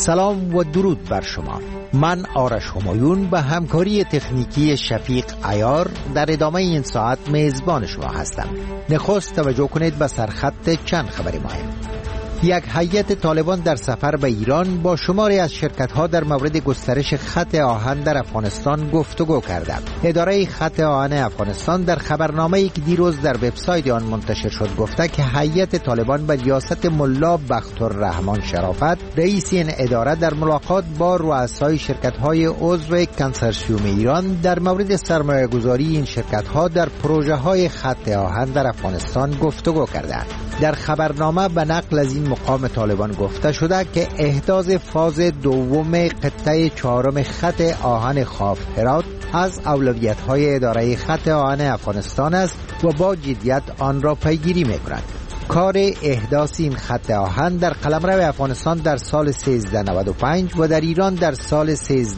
سلام و درود بر شما. من آرش همایون به همکاری تکنیکی شفیق عیار در ادامه این ساعت میزبان شما هستم. نخست توجه کنید به سرخط چند خبر مهم. یک هیئت طالبان در سفر به ایران با شماری از شرکت‌ها در مورد گسترش خط آهن در افغانستان گفتگو کرده. اداره خط آهن افغانستان در خبرنامه‌ای که دیروز در وبسایت آن منتشر شد گفته که هیئت طالبان به ریاست ملا بختالرحمن شرافت رئیس این اداره در ملاقات با رؤسای شرکت‌های عضو کنسرسیوم ایران در مورد سرمایه‌گذاری این شرکت‌ها در پروژه‌های خط آهن در افغانستان گفتگو کردند. در خبرنامه به نقل از این مقام طالبان گفته شده که احداث فاز دوم قطعه چهارم خط آهن خاف هرات از اولویت‌های اداره خط آهن افغانستان است و با جدیت آن را پیگیری می‌کند. کار احداث این خط آهن در قلمرو افغانستان در سال 1395 و در ایران در سال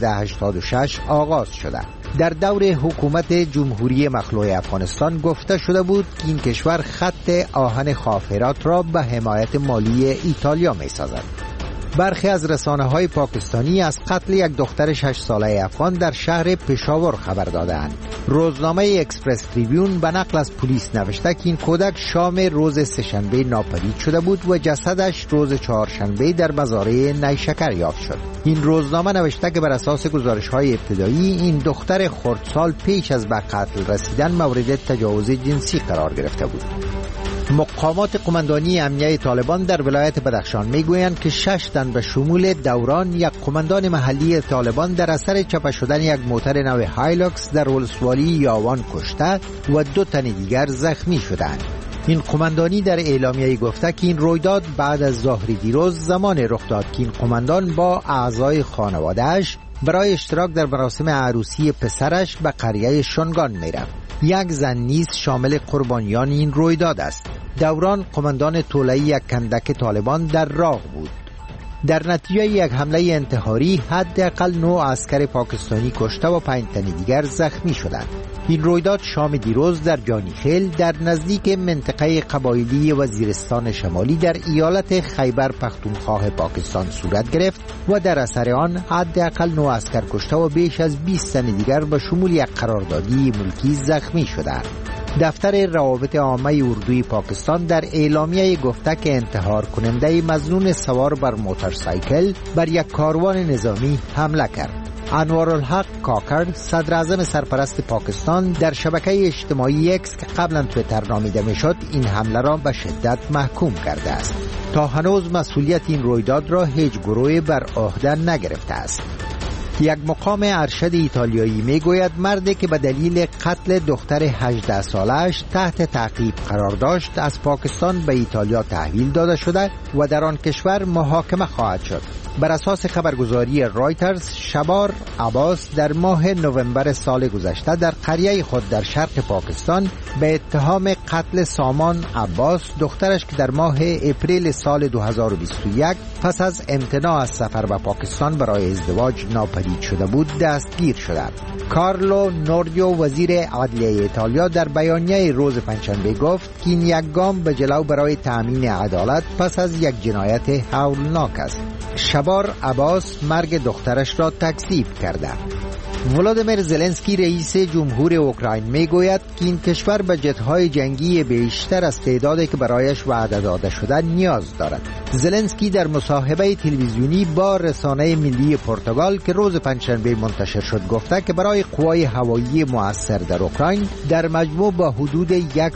1386 آغاز شده. در دور حکومت جمهوری مخلوع افغانستان گفته شده بود که این کشور خط آهن خاف هرات را به حمایت مالی ایتالیا می سازد. برخی از رسانه‌های پاکستانی از قتل یک دختر 6 ساله افغان در شهر پشاور خبر دادند. روزنامه اکسپرس تریبیون به نقل از پلیس نوشته که این کودک شام روز سه‌شنبه ناپدید شده بود و جسدش روز چهارشنبه در مزارع نیشکر یافت شد. این روزنامه نوشته که بر اساس گزارش‌های ابتدایی این دختر خردسال پیش از به قتل رسیدن مورد تجاوز جنسی قرار گرفته بود. مقامات قماندانی امنیه طالبان در ولایت بدخشان میگویند که 6 تن به شمول دوران یک قماندان محلی طالبان در اثر چپه شدن یک موتر نو هایلوکس در ولسوالی یاوان کشته و 2 تن دیگر زخمی شدند. این قماندانی در اعلامیه گفته که این رویداد بعد از ظهر دیروز زمان رخ داد که این قماندان با اعضای خانواده‌اش برای اشتراک در مراسم عروسی پسرش به قریه شنگان میرفت. یک زن نیز شامل قربانیان این رویداد است. دوران قماندان طوله‌ای یک کندک طالبان در راه بود. در نتیجه یک حمله انتحاری حداقل 9 عسکر پاکستانی کشته و 5 تن دیگر زخمی شدند. این رویداد شام دیروز در جانیخیل در نزدیک منطقه قبایلی وزیرستان شمالی در ایالت خیبر پختونخوا پاکستان صورت گرفت و در اثر آن حداقل 9 عسکر کشته و بیش از 20 تن دیگر به شمول یک قراردادی ملکی زخمی شدند. دفتر روابط عامه اردوی پاکستان در اعلامیه گفته که انتحار کننده مظنون سوار بر موتورسایکل بر یک کاروان نظامی حمله کرد. انوارالحق کاکر صدر اعظم سرپرست پاکستان در شبکه اجتماعی اکس که قبلا تویتر نامیده میشد این حمله را به شدت محکوم کرده است. تا هنوز مسئولیت این رویداد را هیچ گروهی بر عهده نگرفته است. یک مقام ارشد ایتالیایی میگوید مردی که به دلیل قتل دختر 18 سالش تحت تعقیب قرار داشت از پاکستان به ایتالیا تحویل داده شده و در آن کشور محاکمه خواهد شد. بر اساس خبرگزاری رایترز شبار عباس در ماه نوامبر سال گذشته در قریه خود در شرق پاکستان به اتهام قتل سامان عباس دخترش که در ماه اپریل سال 2021 پس از امتناع از سفر به پاکستان برای ازدواج ناپدید شده بود دستگیر شده. کارلو نوردیو وزیر عدلیه ایتالیا در بیانیه روز پنجشنبه گفت که این یک گام به جلو برای تأمین عدالت پس از یک جنایت هولناک است. شبار عباس مرگ دخترش را تکذیب کرده. ولادیمیر زلنسکی رئیس جمهور اوکراین میگوید که این کشور به جت‌های جنگی بیشتر از تعدادی که برایش وعده داده شده نیاز دارد. زلنسکی در مصاحبه تلویزیونی با رسانه ملی پرتغال که روز پنجشنبه منتشر شد گفته که برای قوای هوایی مؤثر در اوکراین در مجموع با حدود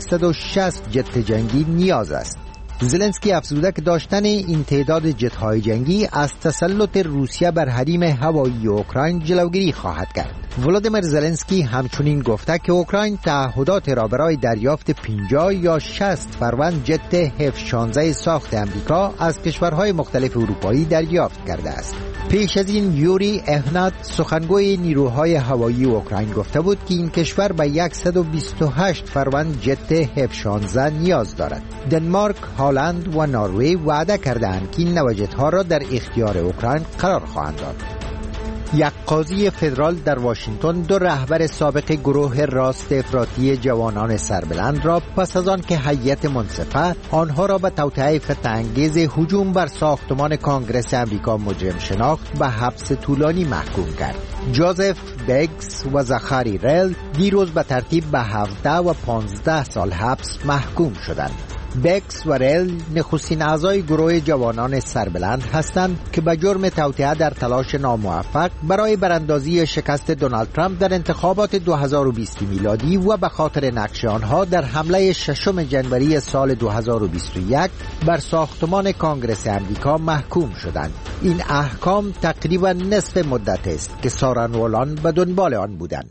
160 جت جنگی نیاز است. زلنسکی افزوده که داشتن این تعداد جت‌های جنگی از تسلط روسیه بر حریم هوایی اوکراین جلوگیری خواهد کرد. ولادیمیر زلنسکی همچنین گفته که اوکراین تعهدات را برای دریافت 50 یا 60 فروند جت F-16 ساخت امریکا از کشورهای مختلف اروپایی دریافت کرده است. پیش از این یوری اهنات سخنگوی نیروهای هوایی اوکراین گفته بود که این کشور به 128 فروند جت F-16 نیاز دارد. دنمارک، هلند و نروژ وعده کردند که این نوع جت‌ها را در اختیار اوکراین قرار خواهند داد. یک قاضی فدرال در واشنگتن دو رهبر سابق گروه راست افراطی جوانان سربلند را پس از آن که هیئت منصفه آنها را به توطئه فتنه‌انگیز هجوم بر ساختمان کانگرس امریکا مجرم شناخت به حبس طولانی محکوم کرد. جوزف بگز و زخاری ریل دیروز به ترتیب به 17 و 15 سال حبس محکوم شدند. بکس و ریل نخستین اعضای گروه جوانان سربلند هستند که به جرم توطئه در تلاش ناموفق برای براندازی شکست دونالد ترامپ در انتخابات 2020 میلادی و به خاطر نقش آنها در حمله 6 جنوری سال 2021 بر ساختمان کانگرس امریکا محکوم شدند. این احکام تقریبا نصف مدت است که سارنوالان به دنبال آن بودند.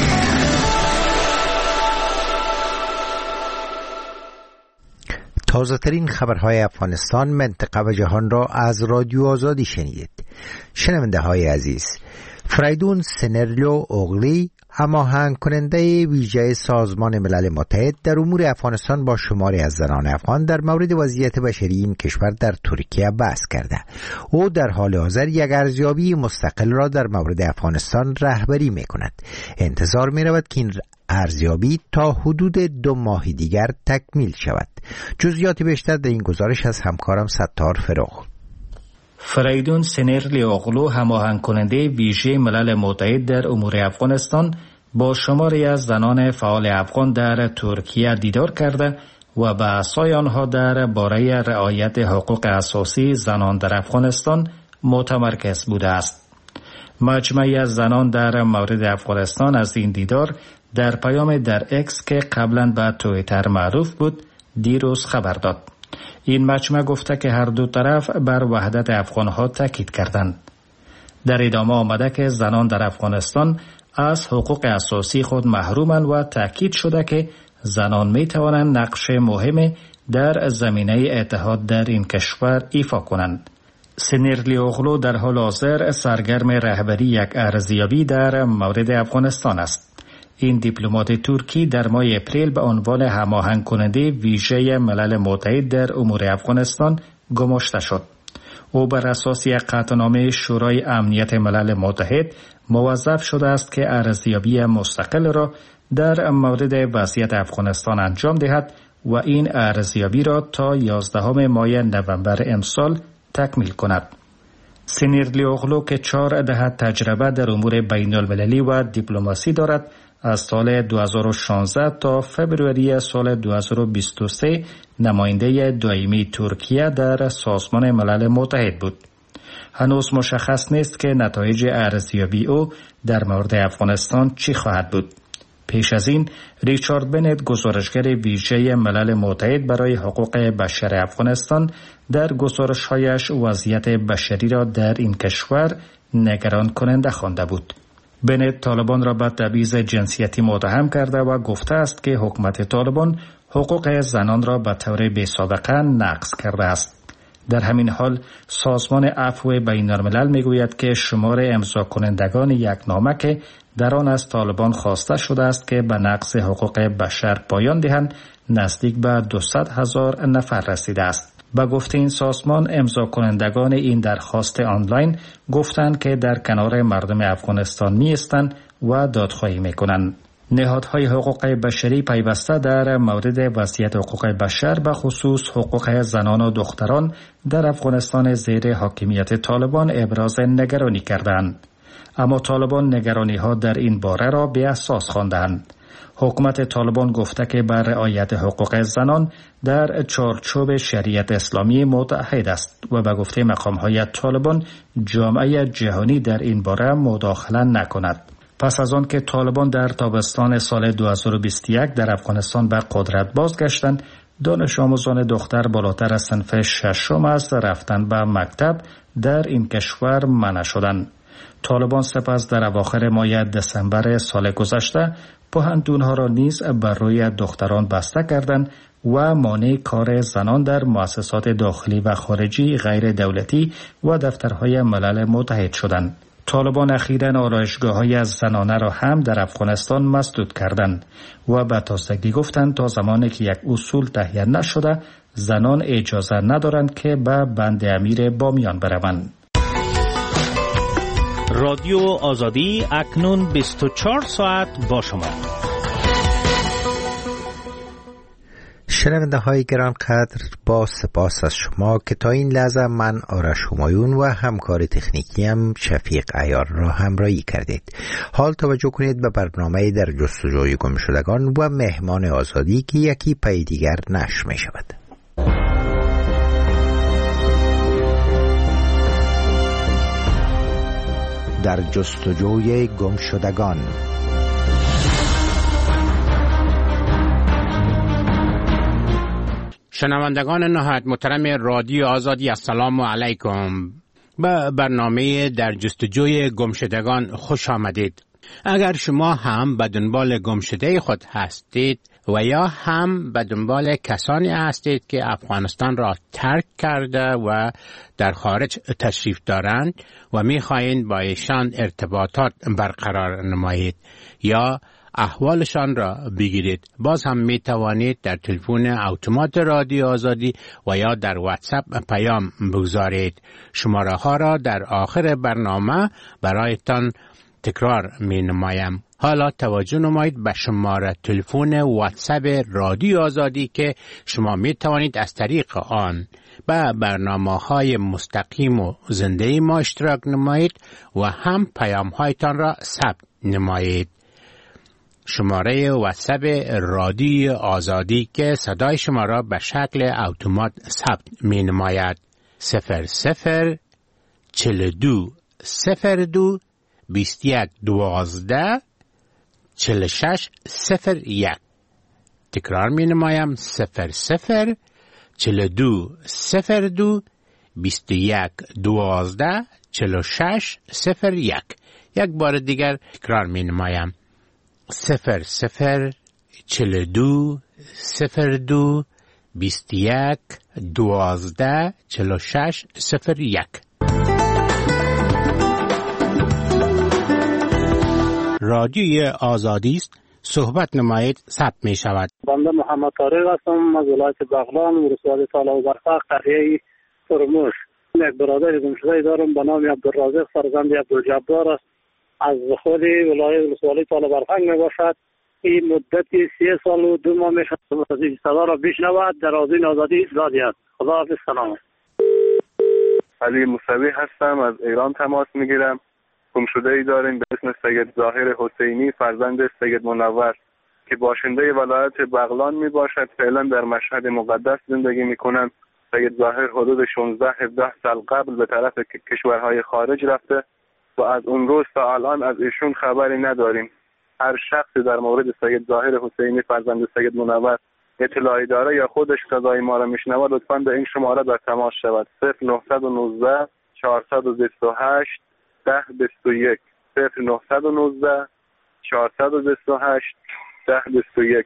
تازه ترین خبرهای افغانستان، منطقه و جهان را از رادیو آزادی شنیدید. شنونده های عزیز، فریدون سنرلیو اوغلی، هماهنگ کننده ویژه سازمان ملل متحد در امور افغانستان با شماری از زنان افغان در مورد وضعیت بشری این کشور در ترکیه بحث کرده. او در حال حاضر یک ارزیابی مستقل را در مورد افغانستان رهبری می کند. انتظار می رود که این ارزیابی تا حدود 2 ماه دیگر تکمیل شود. جزئیات بیشتر در این گزارش از همکارم ستار فروغ. فریدون سنرلیوغلو، هماهنگ کننده ویژه ملل متحد در امور افغانستان، با شماری از زنان فعال افغان در ترکیه دیدار کرده و بحث‌های آنها در باره رعایت حقوق اساسی زنان در افغانستان متمرکز بوده است. مجموعی از زنان در مورد افغانستان از این دیدار در پیام در اکس که قبلا به توییتر معروف بود دیروز خبر داد. این مجمع گفته که هر دو طرف بر وحدت افغانها تاکید کردند. در ادامه آمده که زنان در افغانستان از حقوق اساسی خود محرومند و تاکید شده که زنان می توانند نقش مهم در زمینه اتحاد در این کشور ایفا کنند. سنرلیوغلو در حال حاضر سرگرم رهبری یک ارزیابی در مورد افغانستان است. این دیپلمات ترکی در ماه اپریل به عنوان هماهنگ کننده ویژه ملل متحد در امور افغانستان گماشته شد. او بر اساس یک قطعنامه شورای امنیت ملل متحد موظف شده است که ارزیابی مستقل را در مورد وضعیت افغانستان انجام دهد و این ارزیابی را تا 11 ماه نوامبر امسال تکمیل کند. سنرلیوغلو که 4 دهه تجربه در امور بین المللی و دیپلماسی دارد، از سال 2016 تا فوریه سال 2023 نماینده دائمی ترکیه در سازمان ملل متحد بود. هنوز مشخص نیست که نتایج ارزیابی او در مورد افغانستان چی خواهد بود. پیش از این ریچارد بنت، گزارشگر ویژه ملل متحد برای حقوق بشر افغانستان، در گزارش‌هایش وضعیت بشری را در این کشور نگران کننده خوانده بود. بنت طالبان را به تبعیض جنسیتی متهم کرده و گفته است که حکومت طالبان حقوق زنان را به طور بی‌سابقه نقض کرده است. در همین حال سازمان عفو بین الملل میگوید که شمار امضا کنندگان یک نامه که در آن از طالبان خواسته شده است که به نقض حقوق بشر پایان دهند نزدیک به 200,000 نفر رسیده است. به گفته این سازمان، امضا کنندگان این درخواست آنلاین گفتند که در کنار مردم افغانستان می‌ایستند و دادخواهی می‌کنند. نهادهای حقوق بشری پیوسته در مورد وضعیت حقوق بشر به خصوص حقوق زنان و دختران در افغانستان زیر حاکمیت طالبان ابراز نگرانی کردند. اما طالبان نگرانی‌ها در این باره را بی اساس خواندند. حکومت طالبان گفته که بر رعایت حقوق زنان در چارچوب شریعت اسلامی متعهد است و به گفته مقام‌های طالبان جامعه جهانی در این باره مداخله نکند. پس از آن که طالبان در تابستان سال 2021 در افغانستان به قدرت بازگشتند، دانش آموزان دختر بالاتر از صنف 6 از رفتن به مکتب در این کشور منع شدند. طالبان سپس در اواخر ماه دسامبر سال گذشته پوهنتون‌ها را نیز بر روی دختران بسته کردند و مانع کار زنان در مؤسسات داخلی و خارجی غیر دولتی و دفترهای ملل متحد شدند. طالبان اخیراً آرایشگاه‌های از زنانه را هم در افغانستان مسدود کردند و به تازگی گفتند تا زمانی که یک اصول تهیه نشده زنان اجازه ندارند که به بند امیر بامیان بروند. رادیو آزادی اکنون 24 ساعت با شما. شنونده های گرانقدر، با سپاس از شما که تا این لحظه من آرش همایون و همکار تکنیکیم شفیق عیار را همراهی کردید. حال توجه کنید به برنامه در جستجوی گمشدگان و مهمان آزادی که یکی پی دیگر نشر می شود. در جستجوی گمشدگان. شنوندگان نهایت محترم رادیو آزادی، السلام علیکم. به برنامه در جستجوی گمشدگان خوش آمدید. اگر شما هم به دنبال گمشده خود هستید و یا هم به دنبال کسانی هستید که افغانستان را ترک کرده و در خارج تشریف دارند و می‌خواهید با ایشان ارتباطات برقرار نمایید یا احوالشان را بگیرید، باز هم می توانید در تلفن اتومات رادیو آزادی و یا در واتساپ پیام بگذارید. شماره ها را در آخر برنامه برایتان تکرار می نمایم. حالا توجه نمایید به شماره تلفن واتساپ رادیو آزادی که شما می توانید از طریق آن به برنامه‌های مستقیم و زنده ما اشتراک نمایید و هم پیام‌هایتان را ثبت نمایید. شماره واتساپ رادیو آزادی که صدای شما را به شکل اتومات ثبت می نماید 00 42 02 21 12 46 01. تکرار می نمایم 00 42 02 21 12 46 01. یک بار دیگر تکرار می نمایم 00 42 02 21 12 46 01. رادیوی آزادی است، صحبت نمایید، ثبت می شود. بنده محمد طارق هستم از ولایت بغلان، ولسوالی طالب برفق، قریه فرموش. یک برادر گمشده دارم به نام عبدالرازق فرزند عبدالجبار است. از خود ولسوالی طالب برفق می باشد. این مدتی 3 سال و 2 ماه می شود صدا را بشنود. در آذین آزادی زادی است. خداحافظ. سلام. علی موسوی هستم، از ایران تماس می گیرم. گمشده‌ای داریم به اسم سید ظاهر حسینی فرزند سید منور که باشنده ولایت بغلان می باشد. فعلا در مشهد مقدس زندگی می کنند. سید ظاهر حدود 16-17 سال قبل به طرف کشورهای خارج رفته و از اون روز تا الان از ایشون خبری نداریم. هر شخصی در مورد سید ظاهر حسینی فرزند سید منور اطلاعی داره یا خودش صدای ما را میشنوه لطفاً به این شماره در تماس شود 0919 428 1021 0919 428 1021.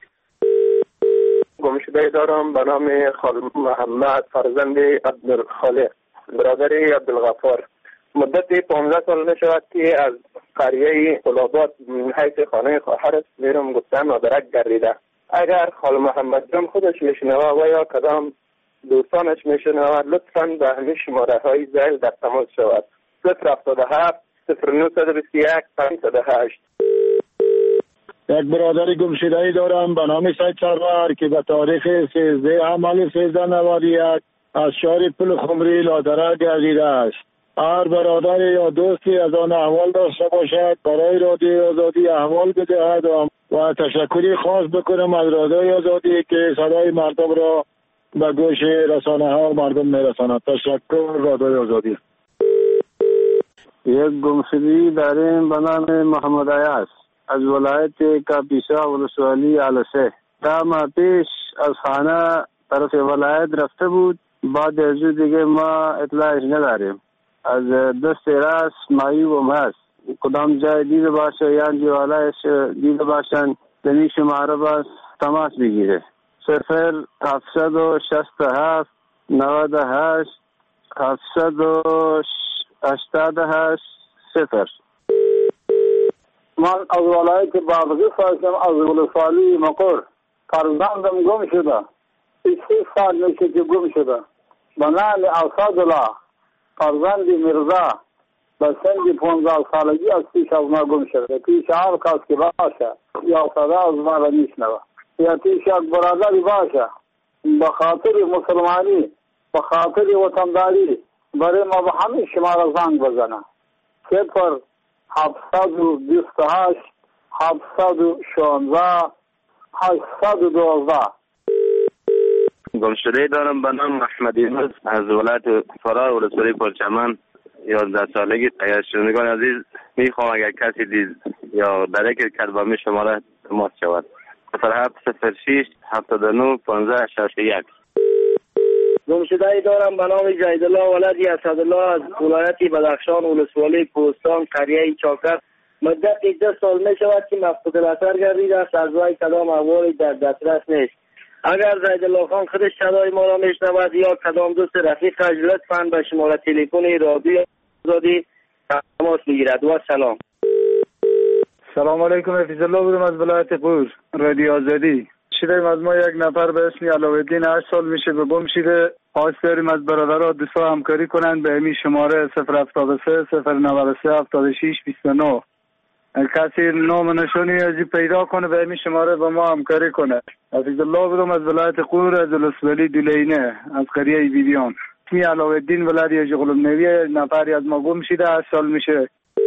گمشده دارم به نام خالد محمد فرزند عبدالخالق برادر عبدالغفار. مدت 15 سال نشود که از قریه قلابات حیث خانه خواهرش میرم گفتم مادرک گردیده. اگر خال محمد جان خودش میشنوه و یا کدام دوستانش میشنوه لطفاً به همین شماره های زیل در تماس شود 077 0921 508. یک برادر گمشده‌ای دارم به نام سید سرور که به تاریخ 13 حمل 1391 از شهر پل خمری لادره گردیده است. هر برادر یا دوستی از آن احوال داشته باشد برای رادیو آزادی احوال بدهد و تشکری خاص بکنم از رادیو آزادی که صدای مردم را به گوش رسانه ها مردم میرساند. تشکر رادیو آزادی. یک گمشده‌ای داریم به نام محمد عیاض از ولایت کاپیسا ولسوالی علسه. 10 ماه پیش از خانه طرف ولایت رفته بود. بعد از دیگه ما اطلاعش نداریم. از دست راست معیوب هست. کدام جای دیده باشه یا دیوالایش دیده باشن دنی شماره باز تماس بگیره 0767 98 788 0. من از ولایت بغلان هستم، از ولسوالی مقر. فرزندم گم شده. 3 سال میشه که گم شده. به نام اسدالله فرزند میرزا به سن 15 سالگی از پیش از ما گم شده. پیش هر کس که باشه یا صدا از ما را میشنوه یا پیش یک برادری باشه به خاطر مسلمانی به خاطر وطنداری برای ما به همین شما را زنگ بزنه. 0728 716 812. گمشده دارم به نام احمد یونس از ولایت فرا ولسوالی پرچمن. 11 سالگی اگر شنوندگان عزیز میخوام اگر کسی دید یا درک کرد با می شماره تماس شود 0706 79 15 61. گمشده دارم به نام جیدالله ولدی اسدالله از ولایت بدخشان ولسوالی کوهستان قریه چاکر. مدت 10 سال می شود که مفقود الاثر گردیده است. از وی کدام احوالی در دسترس نیست. اگر زیدالله خان خودش صدای ما را میشنود یا کدام دوست رفیقش لطفاً به شماره تلفن رادیو آزادی تماس بگیرد. و سلام. سلام علیکم. حفیظ الله بودم از ولایت قور رادیو آزادی. شدیم از ما یک نفر به اسم علاءالدین 8 سال میشه به گم شده. خواست داریم از برادرها دوستا همکاری کنند به همین شماره 073 093 76 29. کسی نام نشانی ازی پیدا کنه به همین شماره با ما همکاری کنه. حفیظ الله بودم از ولایت قور از ولسوالی دولینه از قریه بیبیان. اسمی علاءالدین ولدی جغلم نویه. نفری از ما گم شده 8 سال میشه.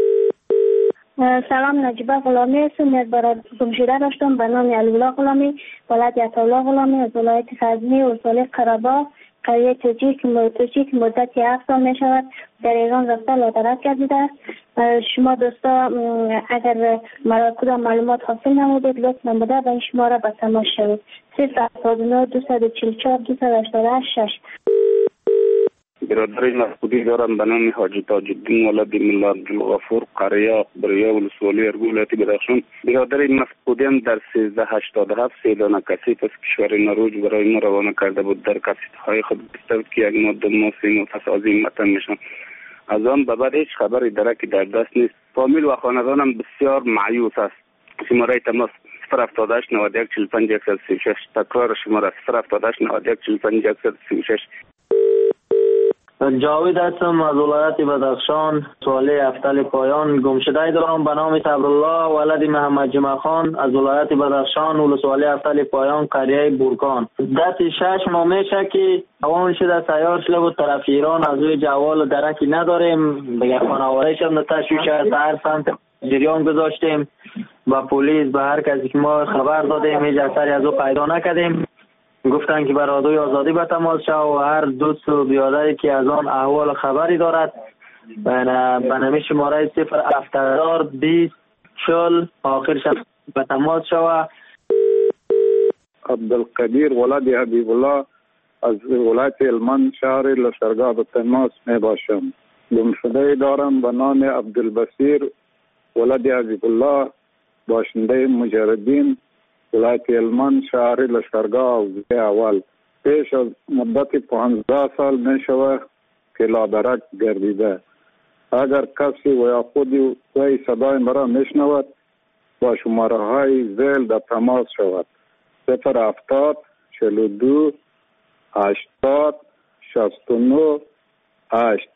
سلام، نجیبه غلامی هستم. یک برادر گم شده داشتم به نام علی‌الله غلامی ولایت عطاالله غلامی از ولایت غزنی ولسوالی قره‌باغ قریه توجی که مدت 7 سال می شود در ایران رفته لادرک گردیده است. شما دوستا اگر مرا کدام معلومات حاصل نمودید لطف نموده به این شماره به تماس شوید. 079 244 288. برادر مفقودی دارم به نام حاجی تاج الدین ولد ملا عبدالغفور قریه بریه ولسوالی ارگو ولایت بدخشان. برادر مفقودی هم در 1387 3 دانه کسیف از کشور نروژ برای ما روانه کرده بود. در کسیف‌های خود گفته بود که یک ماده ماسی پس از این وطن میشن. از آن به بعد هیچ خبری درکی در دست نیست. فامیل و خاندانم بسیار مایوس است. شماره تماس 078 91 45 136. تکرار شماره 078 91 45 136. جاوید هستم از ولایت بدخشان سوالی افتل پایان. گمشده دارم به نام صبرالله ولد محمد جمع خان از ولایت بدخشان ولسوالی افتل پایان قریه بورکان. دست 6 ماه میشه که روان شده سیار شده بود طرف ایران. از روی جوال درکی نداریم. بگه خانواده شد تشویش از هر سمت جریان گذاشتیم با پلیس به هر کسی که ما خبر دادیم هیچ اثری از او پیدا نکردیم. گفتن که بر رادیوی آزادی به تماس شو و هر دوست و بیادری که از آن احوال خبری دارد به نمی شماره 070 40 آخرش به تماس شو. عبدالقدیر ولد حبیب الله از ولایت هلمند شهر لشکرگاه به تماس می باشم. گمشده دارم به نام عبدالبصیر ولد حبیب الله باشنده مجردین ولایت هلمند شهر لشکرگاه حوزه اول. پیش از مدت 15 سال می شود که لادرک گردیده. اگر کسی و یا خودی وی صدای مرا می شنود با شماره های زیل در تماس شود. 070 42 80 69 8.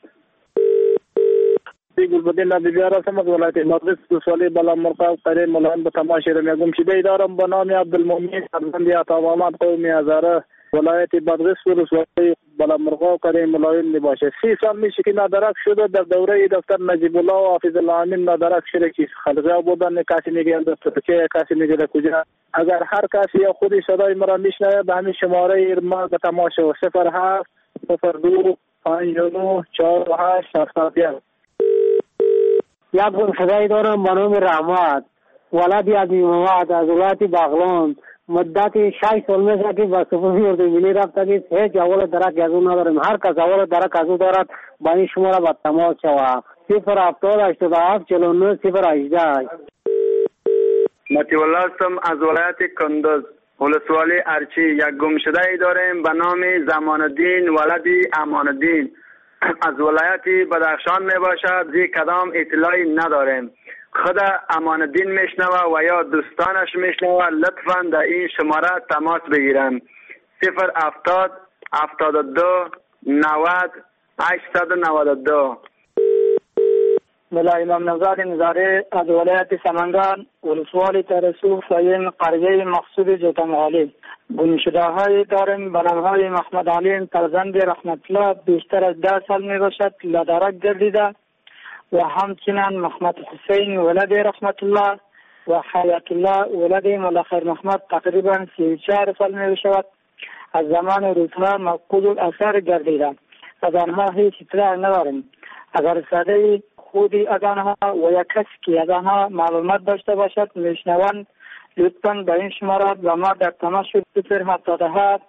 گلبدین نبیار هستم از ولایت مغرب ولسوالی بلامرغ قریه ملان به تماس را گمشده دارم به نام عبدالمؤمن فرزند عطا محمد قومی هزاره ولایت بدغس ولسوالی بلامرغ قریه ملایون می باشه. 30 سال میشه که نادرک شده. در دوره دکتر نجیب الله و حافظ الله امین نادرک شده که خلقه بودن. کسی میگه چه کسی میگه کجا. اگر هر کسی یا خودی صدای مرا میشنوه به همین شماره ما به تماس شو 07 02 59 48 71. یک گمشده دارم به نام رحمت ولدی از محمد از ولایت بغلان. مدت 6 سال میشه که با سپوسی اردویلی رفته که هیچ اول درک از اون نداریم. هر کس اول درک از اون دارد با این شماره با تماس شود 070 49 018. مطیع الله هستم از ولایت کندز ولسوالی ارچی. یک گمشده داریم به نام زمان الدین ولدی امان الدین از ولایت بدخشان می باشد. زی کدام اطلاعی نداریم. خود امان الدین میشنوه و یا دوستانش میشنوه لطفاً در این شماره تماس بگیرن 070 72 90 892. ملا امام نژاد نظاری از ولایت سمنگان ولسوالی ترسو فایم قریه مقصود جوتمغالی. گمشده‌هایی داریم به نام‌های محمد علی فرزند رحمت الله بیشتر از 10 سال می باشد لادرک گردیده و همچنین محمد حسین ولد رحمت الله و حیات الله ولد ملخیر محمد تقریبا 34 سال می باشد از زمان روزها مفقود الاثر گردیده. از آنها هیچ اطلاع نداریم. اگر ساده خودی از آنها و یا کسی که از آنها معلومات داشته باشد میشنوند لطفاً به این شمارات و ما در تماس شد 077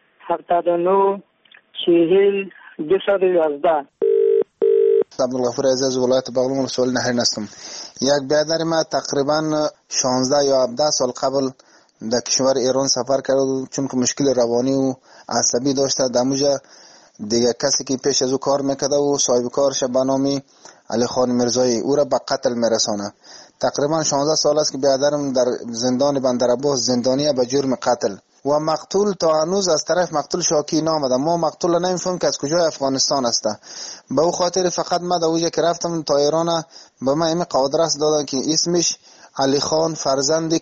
79 40 211. عبدالغفور عزیز ولایت بغلان ولسوالی نهرین هستم. یک برادر ما تقریبا 16 یا 17 سال قبل در کشور ایران سفر کرد چون که مشکل روانی و عصبی داشته. دموجه دیگه کسی که پیش از او کار میکرده و صاحب کارش به نام علی خان میرزایی او را به قتل میرسانه. تقریبا 16 سال است که برادرم در زندان بندرعباس زندانیه به جرم قتل و مقتول تا هنوز از طرف مقتول شاکی نامده. ما مقتول نمیفهمیم که از کجای افغانستان است. به او خاطر فقط ما در اوجه که رفتم تا ایران به ما این قادرست دادن که اسمش علی خان فرزند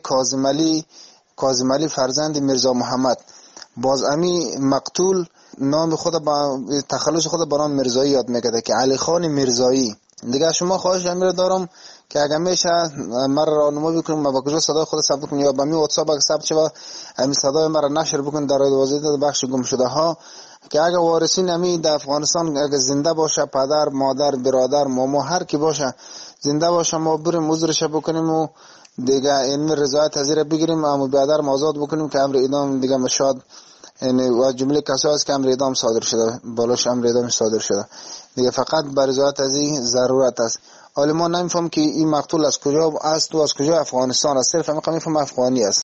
کاظم علی فرزند میرزا محمد. باز امی مقتول نام خود با تخلص خود با نام میرزایی یاد میکرده که علی خان میرزایی. دیگه شما خواهش امیر دارم که اگه میشه مرا راهنمایی بکنیم با کجا صدای خود ثبت کنیم یا با می واتساپ اگه ثبت شه همین صدای مرا نشر بکنید در وضعیت بخش گم شده ها که اگه وارثین امی در افغانستان اگه زنده باشه پدر مادر برادر ماما هر کی باشه زنده باشه ما بریم عذرش بکنیم و دیگه این رضایت از زیر بگیریم اما برادر آزاد بکنیم که امر اعدام دیگه مشاد یعنی و جمله کسایی است که امر اعدام صادر شده بالاش امر اعدام صادر شده دیگه فقط بر رضایت از این ضرورت است. حالا ما نمیفهم که این مقتول از کجا است و از کجا افغانستان است. صرف میفهم افغانی است.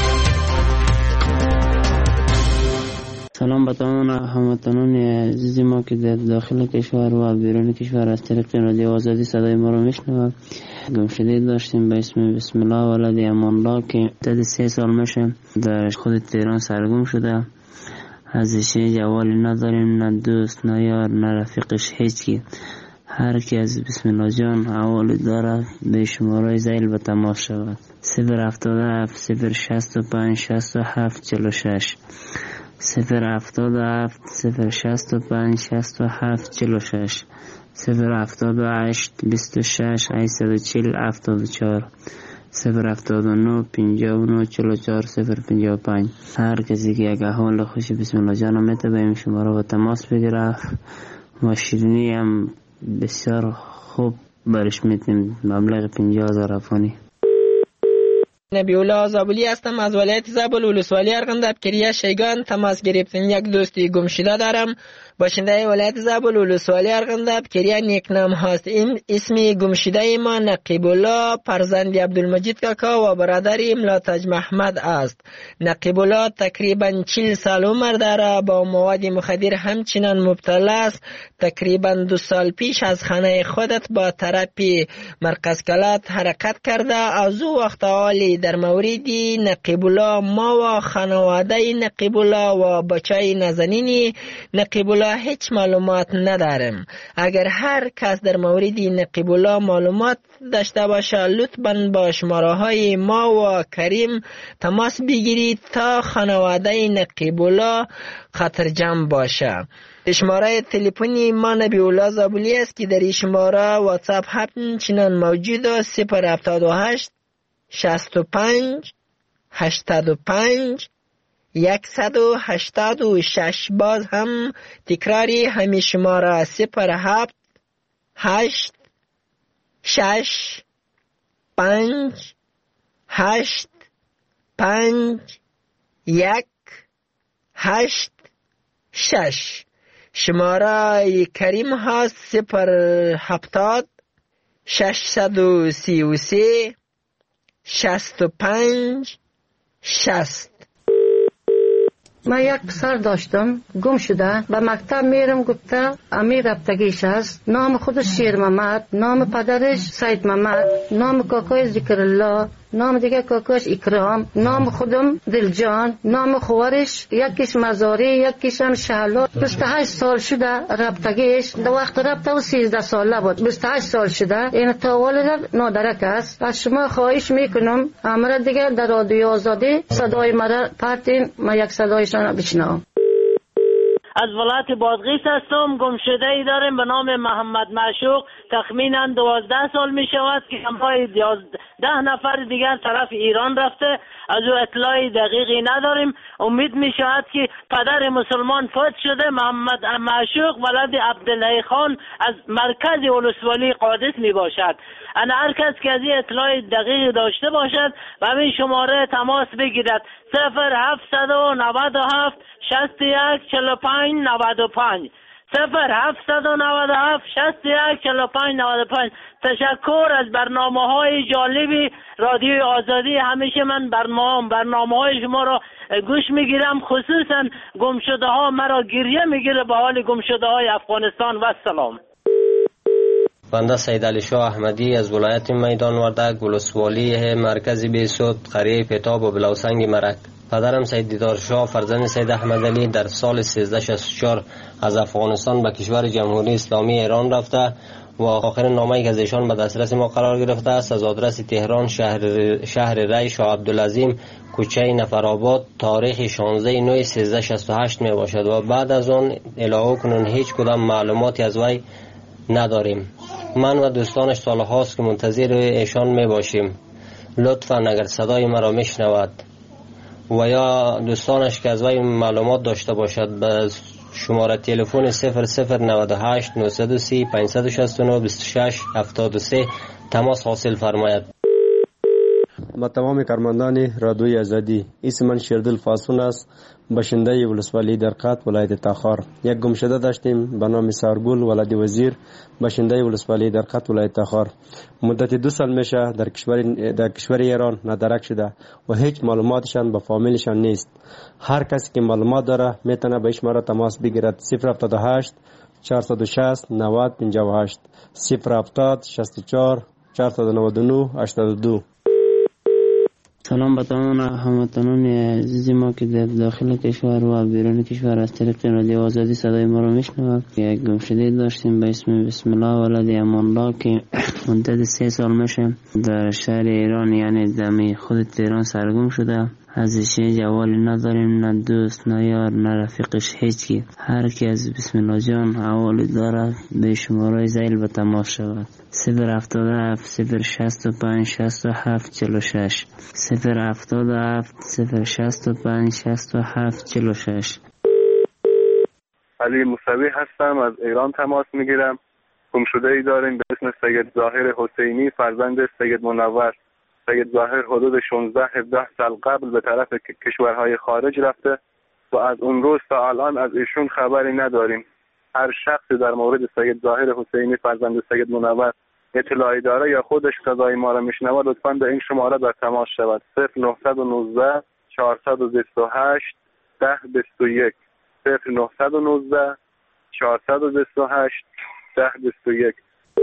سلام به تمام هموطنان عزیز ما که در داخل کشور و بیرون کشور از طریق رادیو آزادی صدای ما رو میشنوند. گمشده داشتیم به اسم بسم الله ولد امان الله که تا 3 سال میشه در خود تهران سرگم شده. ازش جوالی نداریم، نه دوست نه یار نه رفیقش، هیچ کی. هر کی از بسم الله جان حوالی داره به شماره زیل به تماس شود. 077 065 67 46 077 065 67 46 078 26 840 74 079 59 44 055. هر کسی که یک حال خوش بسم الله جان میته به این شماره با تماس بگیره و شیرینی هم بسیار خوب برش میتیم مبلغ 50,000 افغانی. نبی الله زابلی هستم از ولایت زابل ولسوالی ارغنداب کریه شیگان تماس گرفتم. یک دوستی گم شده دارم باشنده ولایت زابل ولسوالی ارغنداب کریه نیکنام هست. این اسمی گم شده ما نقیب الله فرزند عبدالمجید کاکا و برادری ملاتج محمد است. نقیب الله تقریبا 40 سال عمر داره، با مواد مخدر همچنان مبتلا است. تقریبا 2 سال پیش از خانه خودت با تراپی مرکز کلات حرکت کرده. از او وقت حالی در مورد نقیب الله ما و خانواده نقیب الله و بچه نازنین نقیب الله هیچ معلومات نداریم. اگر هر کس در مورد نقیب الله معلومات داشته باشه لطفاً با شماره های ما و کریم تماس بگیرید تا خانواده نقیب الله خطرجم باشه. شماره تلفنی ما نبی الله زابلی است که در این شماره واتساپ همچنان موجود است. 078 65 85 186. باز هم تکراری همین شماره 07 8 6 5 8 5 1 8 6. شماره کریم هست 070 633 65 60. من یک پسر داشتم گم شده، به مکتب میرم گفته امیر رفتگیش است. نام خودش شیر محمد، نام پدرش سید محمد، نام کاکای ذکر الله نام دیگه کاکاش اکرام، نام خودم دلجان، نام خوارش یکیش مزاری، یکیش هم شهلا. 28 سال شده رابطگیش، در وقت رابطه و 13 ساله بود. 28 سال شده. این تا والد نادرک است. از شما خواهش میکنم امر دیگه در رادیو آزادی صدای مرا پرتین، ما یک صدایشان بشنوم. از ولایت بادغیس هستم. گمشده ای داریم به نام محمد معشوق. تخمینا 12 سال می شود که همراه 10 نفر دیگر طرف ایران رفته. از او اطلاع دقیقی نداریم. امید می شود که پدر مسلمان فوت شده. محمد معشوق ولد عبدالله خان از مرکز ولسوالی قادس می باشد. انا هر کس که از این اطلاع دقیق داشته باشد و همین شماره تماس بگیرد 0797 61 45 95 0797 61 45 95. تشکر از برنامه‌های جالبی رادیو آزادی. همیشه من برنامه‌های شما را گوش میگیرم، خصوصا گمشده ها مرا گریه میگیره به حال گمشده های افغانستان. و سلام. بنده سید علی شاه احمدی از ولایت میدان وردک ولسوالی مرکز بیسود قریه پتاب و بلاوسنگ مرک. پدرم سید دیدار شاه فرزند سید احمد علی در سال 1364 از افغانستان به کشور جمهوری اسلامی ایران رفته و آخرین نامه‌ای که از ایشان به دسترس ما قرار گرفته است از آدرس تهران شهر ری شاه عبدالعظیم کوچه نفرآباد تاریخ 16/9/1368 می باشد و بعد از آن الهو کنون هیچ کدام معلوماتی از وی نداریم. من و دوستانش سالهاست که منتظر ایشان می باشیم. لطفاً اگر صدای مرا میشنود و یا دوستانش که از وی معلومات داشته باشد به شماره تلفن 0098 930 569 26 73 تماس حاصل فرماید. با تمام کارمندان رادیوی آزادی، اسم من شیردل فاسون است، باشنده ولسوالی درقات ولایت تاخار. یک گمشده داشتیم به نام سارگل ولد وزیر، باشنده ولسوالی درقات ولایت تاخار. مدت 2 سال میشه در کشور ایران نادرک شده و هیچ معلوماتشان به فامیلشان نیست. هر کسی که معلومات داره میتونه به شماره تماس بگیرد 078 460 90 58 070 64 499 82. سلام به تمام هموطنان عزیز ما که در داخل کشور و بیرون کشور از طریق رادیو آزادی صدای ما رو میشنوند. یک گمشده داشتیم به اسم بسم الله ولد امان الله که مدت 3 سال میشه در شهر ایران، یعنی دمی خود تهران سرگم شده. ازش جوالی نداریم، نه دوست نه یار نه رفیقش، هیچی. هر کی از بسم الله جان حوالی دارد به شماره زیل به تماس شود 077 065 67 46 077 065 67 46. علی موسوی هستم، از ایران تماس میگیرم. گمشده ای داریم به اسم سید ظاهر حسینی فرزند سید منور. سید ظاهر حدود 16-17 سال قبل به طرف کشورهای خارج رفته و از اون روز تا الان از ایشون خبری نداریم. هر شخصی در مورد سید ظاهر حسینی فرزند سید منور اطلاعی داره یا خودش صدای ما را میشنوه لطفاً به این شماره در تماس شود 0919 428 1021 0919 428 1021.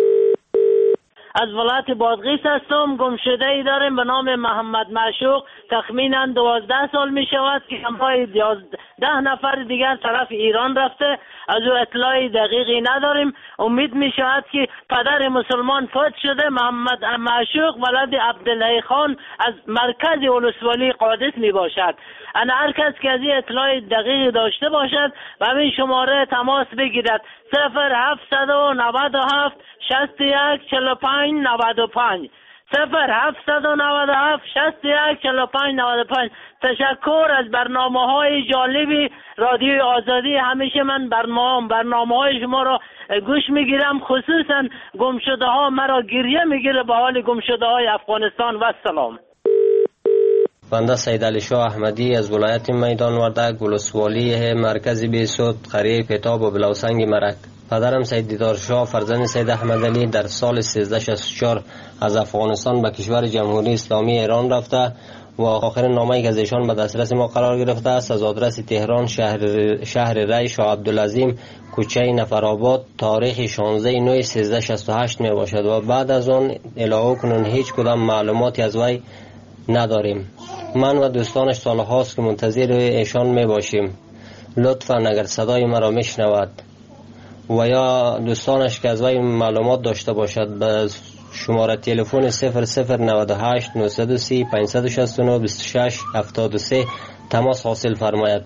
از ولایت بادغیس هستم. گمشده ای داریم به نام محمد معشوق. تخمینا 12 سال می شود که همراه 10 نفر دیگر طرف ایران رفته. از او اطلاع دقیقی نداریم. امید می شود که پدر مسلمان فوت شده. محمد معشوق ولد عبدالله خان از مرکز ولسوالی قادس می باشد. انا هر کس که از این اطلاع دقیق داشته باشد و همین شماره تماس بگیرد 0797 61 45 95 0797 61 45 95. تشکر از برنامه‌های جالبی رادیو آزادی. همیشه من برنامه‌های شما را گوش میگیرم، خصوصا گمشده ها مرا گریه میگیره به حال گمشده های افغانستان. و سلام. بنده سید علی شاه احمدی از ولایت میدان وردک ولسوالی مرکز بیسود قریه پتاب و بلاوسنگ مرک. پدرم سید دیدار شاه فرزند سید احمد علی در سال 1364 از افغانستان به کشور جمهوری اسلامی ایران رفته و آخرین نامه‌ای که از ایشان به دسترس ما قرار گرفته است از آدرس تهران شهر ری شاه عبدالعظیم کوچه نفرآباد تاریخ 16/9/1368 می باشد و بعد از آن الهو کنون هیچ کدام معلوماتی از وی نداریم. من و دوستانش سالهاست که منتظر ایشان می باشیم. لطفاً اگر صدای مرا میشنود و یا دوستانش که از وی معلومات داشته باشد به شماره تلفن 0098 930 569 26 73 تماس حاصل فرماید.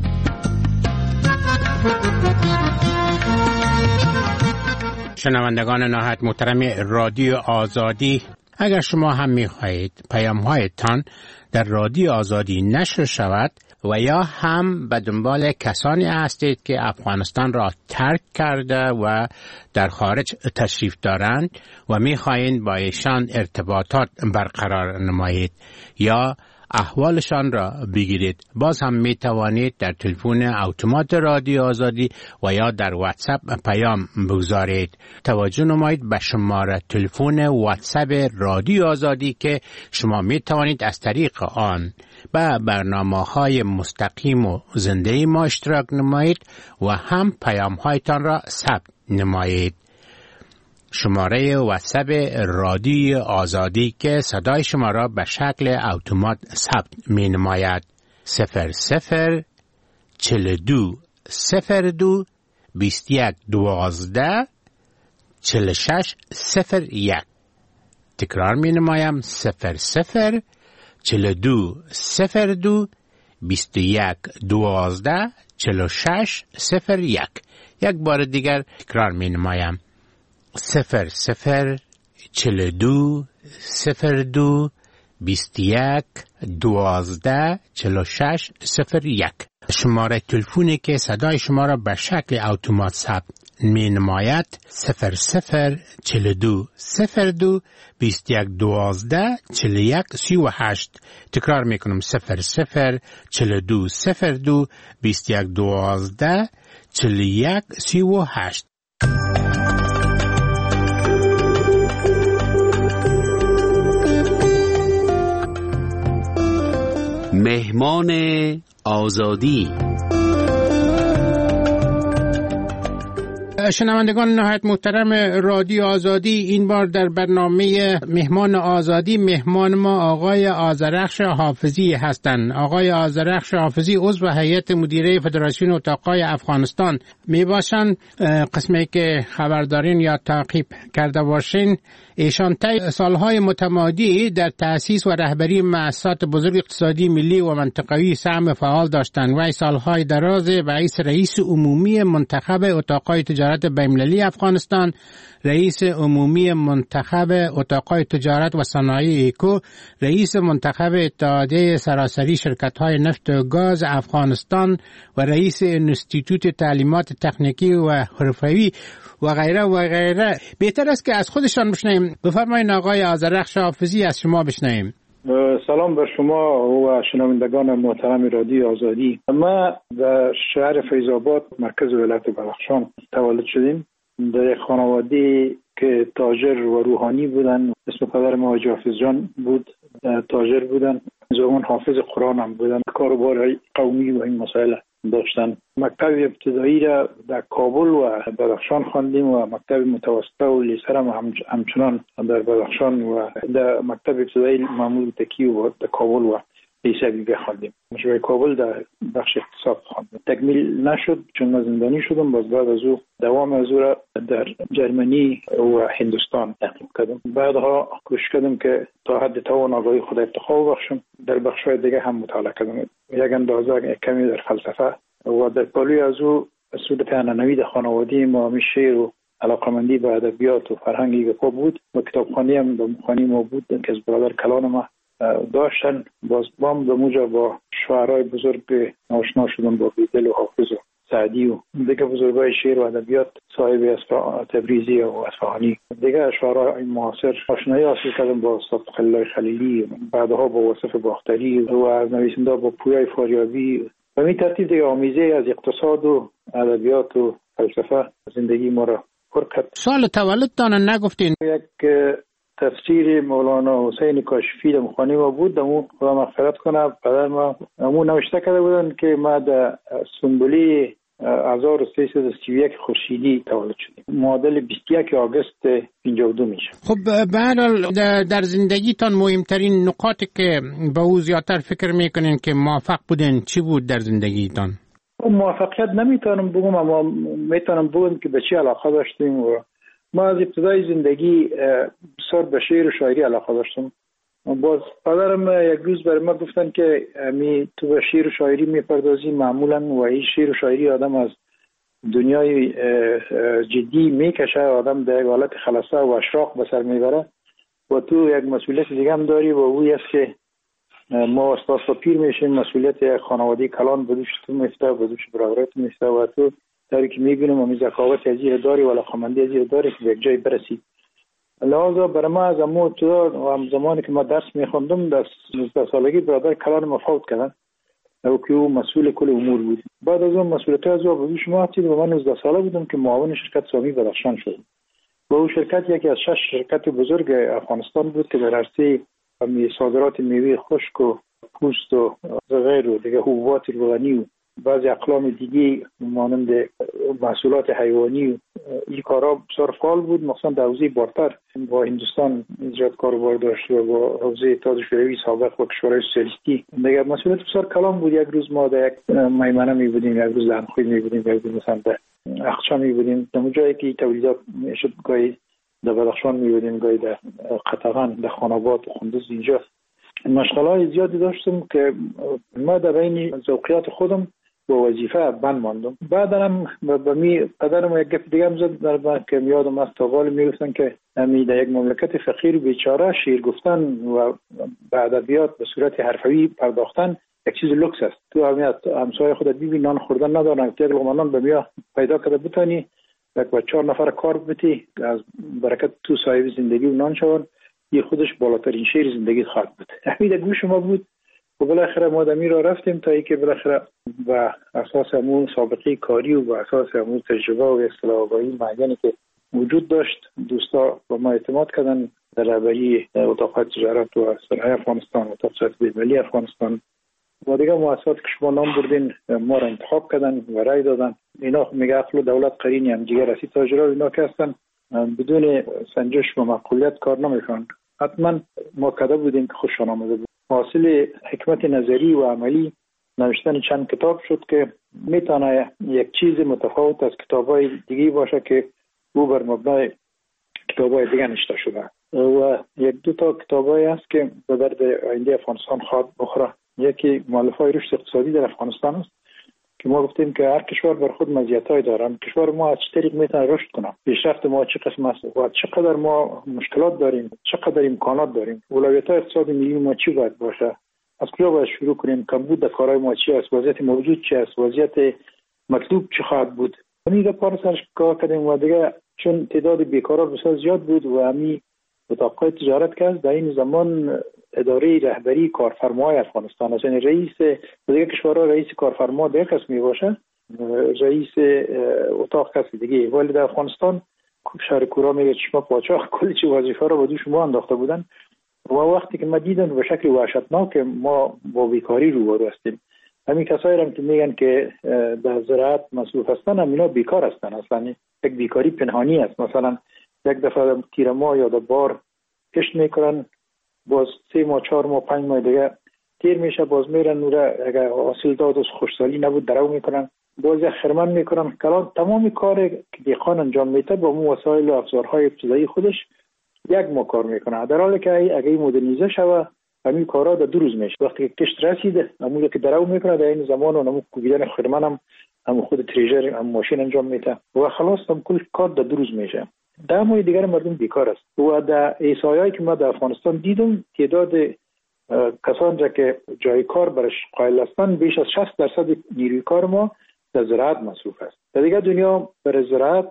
شنوندگان نهایت محترم رادیو آزادی، اگر شما هم می‌خواهید پیام‌هایتان در رادیو آزادی نشر شود و یا هم به دنبال کسانی هستید که افغانستان را ترک کرده و در خارج تشریف دارند و می‌خواهید با ایشان ارتباطات برقرار نمایید یا احوالشان را بگیرید، باز هم می توانید در تلفن اتومات رادیو آزادی و یا در واتساپ پیام بگذارید. توجه نمایید به شماره تلفن واتساپ رادیو آزادی که شما می توانید از طریق آن به برنامه‌های مستقیم و زنده ما اشتراک نمایید و هم پیام‌هایتان را ثبت نمایید. شماره واتساپ رادیو آزادی که صدای شما را به شکل اتومات ثبت می نماید 00 42 02 21 12 46 01. تکرار می نمایم 00 42 02 21 12 46 01. یک بار دیگر تکرار می نمایم 00 42 02 21 12 46 01. شماره تلفنی که صدای شما را به شکل اتومات ثبت می نماید 00 42 02 21 12 41 38. تکرار می کنم 00 42 02 21 12 41 38. مهمان آزادی. شنوندگان نهایت محترم رادیو آزادی، این بار در برنامه مهمان آزادی مهمان ما آقای آذرخش حافظی هستند. آقای آذرخش حافظی عضو هیئت مدیره فدراسیون اتاقای افغانستان می باشند. قسمی که خبردارین یا تعقیب کرده باشین، ایشان طی سالهای متمادی در تأسیس و رهبری مؤسسات بزرگ اقتصادی ملی و منطقوی سهم فعال داشتند و سالهای دراز رئیس عمومی منتخب اتاقای تجارت بین‌المللی افغانستان، رئیس عمومی منتخب اتاقای تجارت و صنایع ایکو، رئیس منتخب اتحادیه سراسری شرکت‌های نفت و گاز افغانستان و رئیس انستیتوت تعلیمات تکنیکی و حرفه‌ای و غیره و غیره. بهتر است که از خودشان بشنویم. بفرمایید آقای آذرخش حافظی، از شما بشنویم. سلام بر شما و شنوندگان محترم رادیو آزادی. ما در شهر فیض‌آباد مرکز ولایت بدخشان تولد شدیم. در یک خانواده که تاجر و روحانی بودن. اسم پدر ما حاجی حافظ جان بود، تاجر بودن. زمان حافظ قرآن هم بودن. کاروبار قومی و این مسائل داشتن. مکتب ابتدایی را در کابل و بدخشان خواندیم و مکتب متوسطه و لیسه را همچنان در بدخشان و در مکتب ابتدایی معمول تکی و در کابل و لیسه بیبه خواندیم. مشروع کابل در بخش اقتصاد خواندیم. تکمیل نشد چون من زندانی شدم. باز بعد از او دوام از او را در جرمنی و هندوستان تحقیق کردم. بعدها کوشش کردم که تا حد توان آگاهی خود ارتقا بخشم. در بخش‌های دیگه هم مطالعه کردم. یک اندازه کمی در فلسفه و در پالوی از او سود پهنانوی در خانواده ما همیشه شعر و علاقمندی به ادبیات و فرهنگی به بود و کتابخوانی هم به مخانی ما بود که از برادر کلان ما داشتن. باز بام به موجب با شاعرای بزرگ آشنا شدم، با بیدل و حافظ و سعدی و دیگه بزرگای شعر و ادبیات صاحب تبریزی و اصفهانی. دیگه شاعرای معاصر آشنایی حاصل کردم با استاد خلیل خلیلی، بعدها با واصف باختری و از نویسنده با پویای فاریابی. و این ترتیب دیگه آمیزه از اقتصاد و ادبیات و فلسفه زندگی ما را پر کرد. سال تولدتان نگفتین؟ یک تفسیر مولانا حسین کاشفی در مخانی ما بود. دمو خدا مغفرت کنه، پدر ما همون نوشته کرده بودن که ما در سنبولی 1331 خورشیدی تولد شدیم. معادل 21 آگوست 52 میشه. خب به هر حال در زندگیتان مهمترین نقاطی که به او زیادتر فکر میکنین که موفق بودین چی بود در زندگیتان؟ موفقیت نمیتونم بگم، اما میتونم بگم که به چی علاقه داشتیم. و ما از ابتدای زندگی بسیار به شعر و شاعری علاقه داشتم. باز پدرم یک روز برای ما گفتن که تو به شعر و شاعری میپردازی معمولا و این شعر و شاعری آدم از دنیای جدی میکشه، آدم در یک حالت خلاصه و اشراق به سر میبره و تو یک مسئولیت دیگه هم داری و اوی است که ما استاد پیر میشیم، مسئولیت خانواده کلان بدوش تو میفته، بدوش برادرت میفته و تو داری که میبینیم و ذکاوت ازیر داری و علاقمندی ازیر داری که به یک جای برسی. لحاظا برای ما از امو تو زمانی که ما درس میخوندم در 19 سالگی برادر کلان ما فوت کردن و که او مسئول کل امور بود. بعد از اون مسئولیت از او بدوش ما هستید و من 19 ساله بودم که معاون شرکت سامی بدخشان شدم. و او شرکت یکی از 6 شرکت بزرگ افغانستان بود که در عرصه صادرات میوه خشک و پوست و غیر و دیگه حبوبات روغنی و بعضی اقلام دیگه مانند محصولات حیوانی و این کارا بسیار فعال بود. مثلا در حوزه بارتر با هندوستان زیاد کاروبار داشت و با حوزه اتحاد شوروی سابق و کشورهای سوسیالیستی دیگه مسئولیت بسیار کلان بود. یک روز ما در یک میمنه می بودیم، یک روز در انخوی می بودیم، یک روز مثلا در اخچا می بودیم. در جایی که تولیدات میشد گاهی در بدخشان می بودیم، گاهی در قطغن، در خاناباد و خندوز. اینجا مشغله‌های زیادی داشتم که ما در بین ذوقیات خودم و وظیفه بند ماندم. بعدم پدرم یک گپ دیگه هم زد در که یادم از تاوال میگفتن که در یک مملکت فقیر بیچاره شعر گفتن و به ادبیات به صورت حرفوی پرداختن یک چیز لوکس است. تو همسایه خودت ببین نان خوردن ندارن، یک لقمه نان به میا پیدا کرده بتانی یک با 4 نفر کار بتی از برکت تو صاحب زندگی و نان شون، یه خودش بالاترین شعر زندگی خواهد بود. همین گوش ما بود و بالاخره ما دمی را رفتیم تا اینکه بالاخره و اساس همون سابقه کاری و با اساس همون تجربه و اصطلاح آگاهی معینی که وجود داشت دوستا با ما اعتماد کردن در رهبری اتاق تجارت و صنایع افغانستان، اتاق تجارت بین‌المللی افغانستان و دیگه مؤسسات که شما نام بردین ما را انتخاب کردن و رای دادن. اینا میگه عقل و دولت قرینی هم دیگه رسی تاجرها اینا که هستن بدون سنجش و معقولیت کار نمیکنن. حتما ما کده بودیم که خوششان آمده بود. حاصل حکمت نظری و عملی نوشتن چند کتاب شد که میتونه یک چیز متفاوت از کتابای دیگه باشه که او بر مبنای کتابای دیگه نوشته شده و یک دو تا کتابای هست که به درد آینده افغانستان خواهد بخوره. یکی مؤلفه‌های رشد اقتصادی در افغانستان است که ما گفتیم که هر کشور بر خود مزیت‌های دارن. کشور ما از چه طریق میتونه رشد کنه، پیشرفت ما چه قسم است و چقدر ما مشکلات داریم، چقدر امکانات داریم، اولویت‌های اقتصادی ملی ما چی باید باشه، از کجا باید شروع کنیم، کمبود در کارهای ما چی است، وضعیت موجود چی است، وضعیت مطلوب چه خواهد بود. همین پار سرش کار کردیم و دیگه چون تعداد بیکارا بسیار زیاد بود و همین اتاقای تجارت که در این زمان اداره رهبری کارفرمای افغانستان است، یعنی رئیس دیگه کشورها رئیس کارفرما دیگه کس می باشه، رئیس اتاق کسی دیگه. ولی در افغانستان شهر کورا میگه چشما پاچاق کلی چه وظیفه رو به دوش ما انداخته بودن و وقتی که ما دیدم به شکل وحشتناک ما با بیکاری روبرو هستیم. همین کسایی هم که میگن که در زراعت مصروف هستن هم اینا بیکار هستن، اصلا یک بیکاری پنهانی است. مثلا یک دفعه تیر ماه یا بار کشت میکنن، باز 3 ماه 4 ماه 5 ماه دیگه تیر میشه، باز میرن نوره اگر حاصل داد و خوشسالی نبود درو میکنن، باز خرمن میکنن. کلان تمامی کار که دیخان انجام میده با مو وسایل و افزارهای ابتدایی خودش یک ماه کار میکنه، در حالی که اگه مدرنیزه شوه همین کارا در 2 روز میشه. وقتی که کشت رسیده همون که درو میکنه در این زمان و نمو کوبیدن خرمن هم خود تریجر هم ماشین انجام میده و خلاص هم کل کار در 2 روز میشه. در ماه دیگر مردم بیکار است و در احصایه‌ای که ما در افغانستان دیدم تعداد کسانی را که جای کار برش قائل هستند بیش از 60% نیروی کار ما در زراعت مصروف است. در دیگر دنیا برای زراعت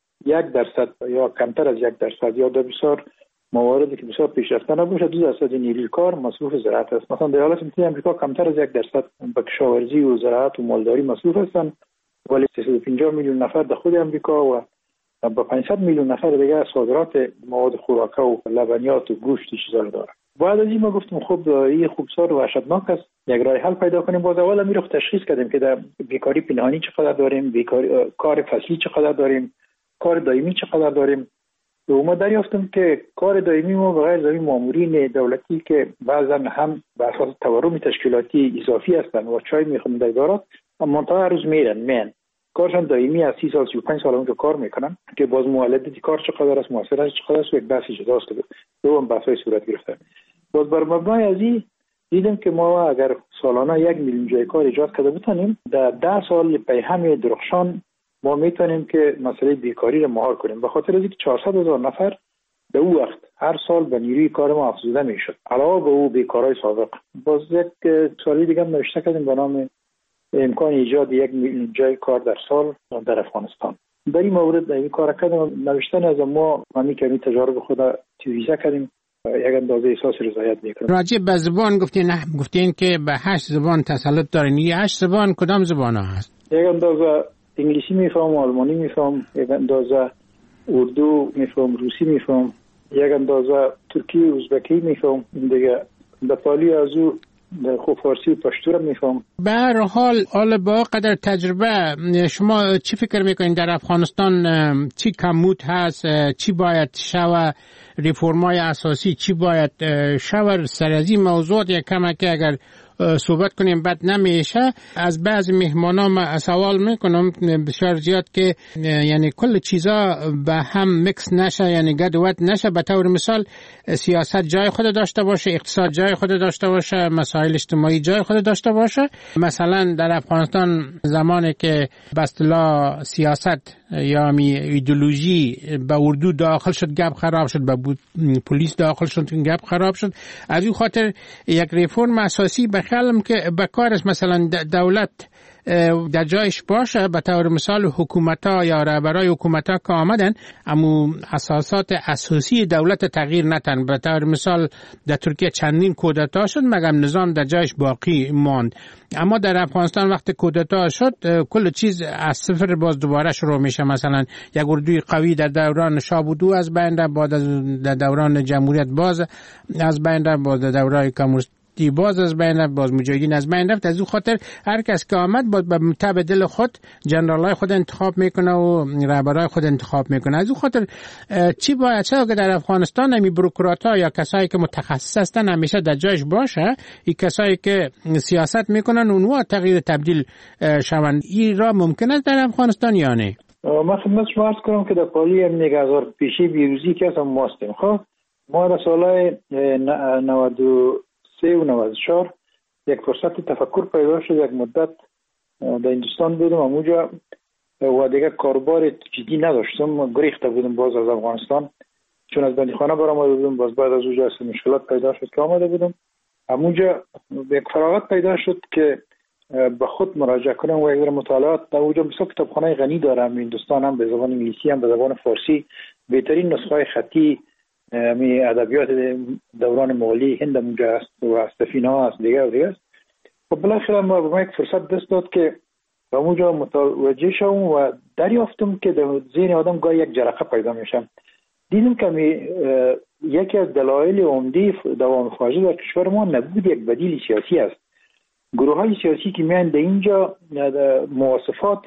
1% یا کمتر از 1% یا در بسیار مواردی که بسیار پیشرفته نباشه 2% نیروی کار مصروف زراعت است. مثلا در ایالات متحده آمریکا کمتر از 1% به کشاورزی و زراعت و مالداری مصروف هستند، ولی 350 میلیون نفر در خود آمریکا و با 500 میلیون نفر دیگه صادرات مواد خوراکه و لبنیات و گوشت چیزا رو داره. بعد از این ما گفتم خب این خوب بسیار وحشتناک است یک راه حل پیدا کنیم. باز اول میره تشخیص کردیم که در بیکاری پنهانی چقدر داریم، کار فصلی چقدر داریم، کار دائمی چقدر داریم. و ما دریافتیم که کار دائمی ما بغیر زمین مامورین دولتی که بعضا هم به اساس تورم تشکیلاتی اضافی هستند و چای میخورن در ادارات، منتها روز میرن کارشان دائمی از 30 سال 35 سال اونجا کار میکنن که باز مولدیت کار چقدر است، موثرش چقدر است، یک بحثی جداست که دوم بحثای صورت گرفته. باز بر مبنای از این دیدم که ما اگر سالانه 1 میلیون جای کار ایجاد کرده بتونیم، در 10 سال پیهم درخشان ما میتونیم که مسئله بیکاری رو مهار کنیم. به خاطر اینکه 400,000 نفر به او وقت هر سال به نیروی کار ما افزوده میشد علاوه به او بیکارای سابق. باز یک سوالی دیگه نوشته کردیم به نام امکان ایجاد 1 میلیون جای کار در سال در افغانستان. در این مورد این کار کردیم، نوشتن از ما همین که تجارب خود تیویزه کردیم یک اندازه احساس رضایت میکنیم. راجع به زبان گفتین که به 8 زبان تسلط دارین. این 8 زبان کدام زبان ها هست؟ یک اندازه انگلیسی میفهم، آلمانی میفهم، یک اندازه اردو میفهم، روسی میفهم، یک اندازه ترکی و ازبکی میفهم، دیگه دپالی از او خوب فارسی و پشتو رو میفهم. به هر حال با قدر تجربه شما چی فکر میکنین در افغانستان چی کمبود هست، چی باید شوه، ریفرمای اساسی چی باید شوه؟ سر از این موضوعات یک کمک اگر صحبت کنیم بد نمیشه. از بعض مهمانان سوال میکنم بسیار زیاد که یعنی کل چیزا به هم میکس نشه، یعنی گدوت نشه. به طور مثال سیاست جای خود داشته باشه، اقتصاد جای خود داشته باشه، مسائل اجتماعی جای خود داشته باشه. مثلا در افغانستان زمانی که به اصطلاح سیاست یا ایدئولوژی به اردو داخل شد گپ خراب شد، به پلیس داخل شد گپ خراب شد. از این خاطر یک ریفرم اساسی بخیالم که بکار است مثلا دولت در جایش باشه. به طور مثال حکومت‌ها یا رهبرای حکومت‌ها که آمدن اما اساسات اساسی دولت تغییر نتن. به طور مثال در ترکیه چندین کودتا شد مگر نظام در جایش باقی ماند. اما در افغانستان وقتی کودتا شد کل چیز از صفر باز دوباره شروع میشه. مثلا یک اردوی قوی در دوران شاه بودو از بین رفت، بعد در دوران جمهوریت باز از بین رفت، باز در دوران کمونیستی باز از بین رفت، باز مجاهدین از بین رفت. از اون خاطر هر کس که آمد باز به تبع دل خود جنرالای خود انتخاب میکنه و رهبرای خود انتخاب میکنه. از اون خاطر چی باید شد که در افغانستان همی بروکرات‌ها یا کسایی که متخصص هستن همیشه در جایش باشه، این کسایی که سیاست میکنن اونها تغییر تبدیل شوند. این را ممکن است در افغانستان یا نه؟ من خدمت شما عرض کنم که در پالی نگهدار پیشی بیروزی که هستم ما هستیم. خب ما در سالهای 93 و 94 یک فرصت تفکر پیدا شد. یک مدت در هندوستان بودم اونجا و دیگه کاربار جدی نداشتم، گریخته بودم باز از افغانستان چون از بندیخانه برآمده بودم. باز بعد از اونجا مشکلات پیدا شد که آمده بودم اونجا، یک فراغت پیدا شد که به خود مراجعه کنم و یک مطالعات در اونجا بسیار کتابخانه غنی دارم. هندوستان هم به زبان انگلیسی هم به زبان فارسی بهترین نسخه خطی می ادبیات دوران مغولی هند اونجا است و استفینا است دیگه و دیگه است. و بالاخره ما به من یک فرصت دست داد که به اونجا متوجه شوم و دریافتم که در ذهن آدم گاهی یک جرقه پیدا میشم. دیدم که یکی از دلایل عمده دوام فاجعه در کشور ما نبود یک بدیل سیاسی است. گروه های سیاسی که میان در اینجا مواصفات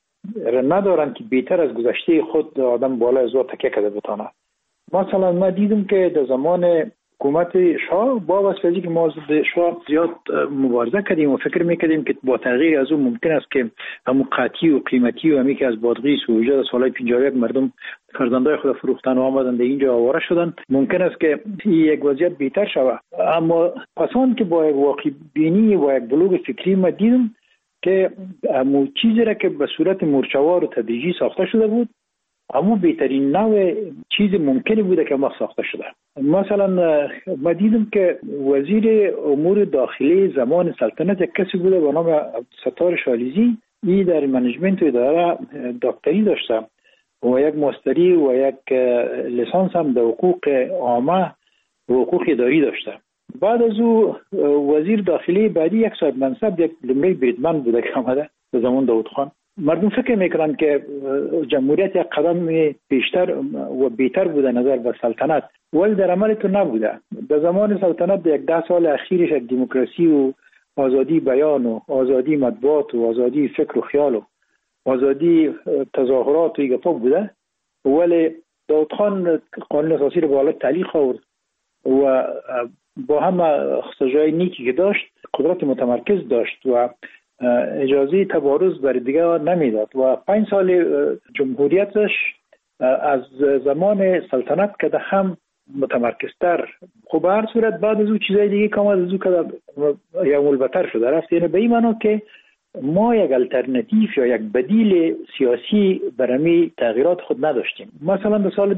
ندارن که بهتر از گذشته خود آدم بالا از تکیه کرده بتانه. مثلا ما دیدم که در زمان حکومت شاه با واسطه که ما ضد شاه زیاد مبارزه کردیم و فکر میکردیم که با تغییر از اون ممکن است که همون قاطی و قیمتی و همی که از بادغیس و وجود سالهای 51 مردم فرزندای خود فروختن و آمدن در اینجا آواره شدن، ممکن است که یک وضعیت بهتر شود. اما پسان که با یک واقع بینی و یک بلوغ فکری ما دیدم که همون چیزی را که به صورت مورچه‌وار و تدریجی ساخته شده بود اما بهترین نوع چیز ممکنی بوده که ما ساخته شده. مثلا ما دیدم که وزیر امور داخلی زمان سلطنت یک کسی بوده به نام ستار شالیزی. این در منیجمنت و اداره دکتری داشته و یک ماستری و یک لیسانس هم در حقوق عامه و حقوق اداری داشته. بعد از او وزیر داخلی بعدی یک صاحب منصب یک لمړی بریدمن بوده که آمده به زمان داود خان. مردم فکر میکنن که جمهوریت یک قدم بیشتر و بهتر بوده نظر به سلطنت، ولی در عمل تو نبوده. در زمان سلطنت یک 10 سال اخیرش یک دموکراسی و آزادی بیان و آزادی مطبوعات و آزادی فکر و خیال و آزادی تظاهرات و ایگفا بوده، ولی داود خان قانون اساسی رو به حالت تعلیق آورد و با همه خصوصیات نیکی که داشت قدرت متمرکز داشت و اجازه تبارز برای دیگه نمیداد و 5 سال جمهوریتش از زمان سلطنت که هم متمرکزتر. خب به هر صورت بعد از او چیزای دیگه که از او که یا ملبتر شده رفت، یعنی به این معنا که ما یک الटरनेटिव یا یک بدیل سیاسی برای تغییرات خود نداشتیم. مثلا در سال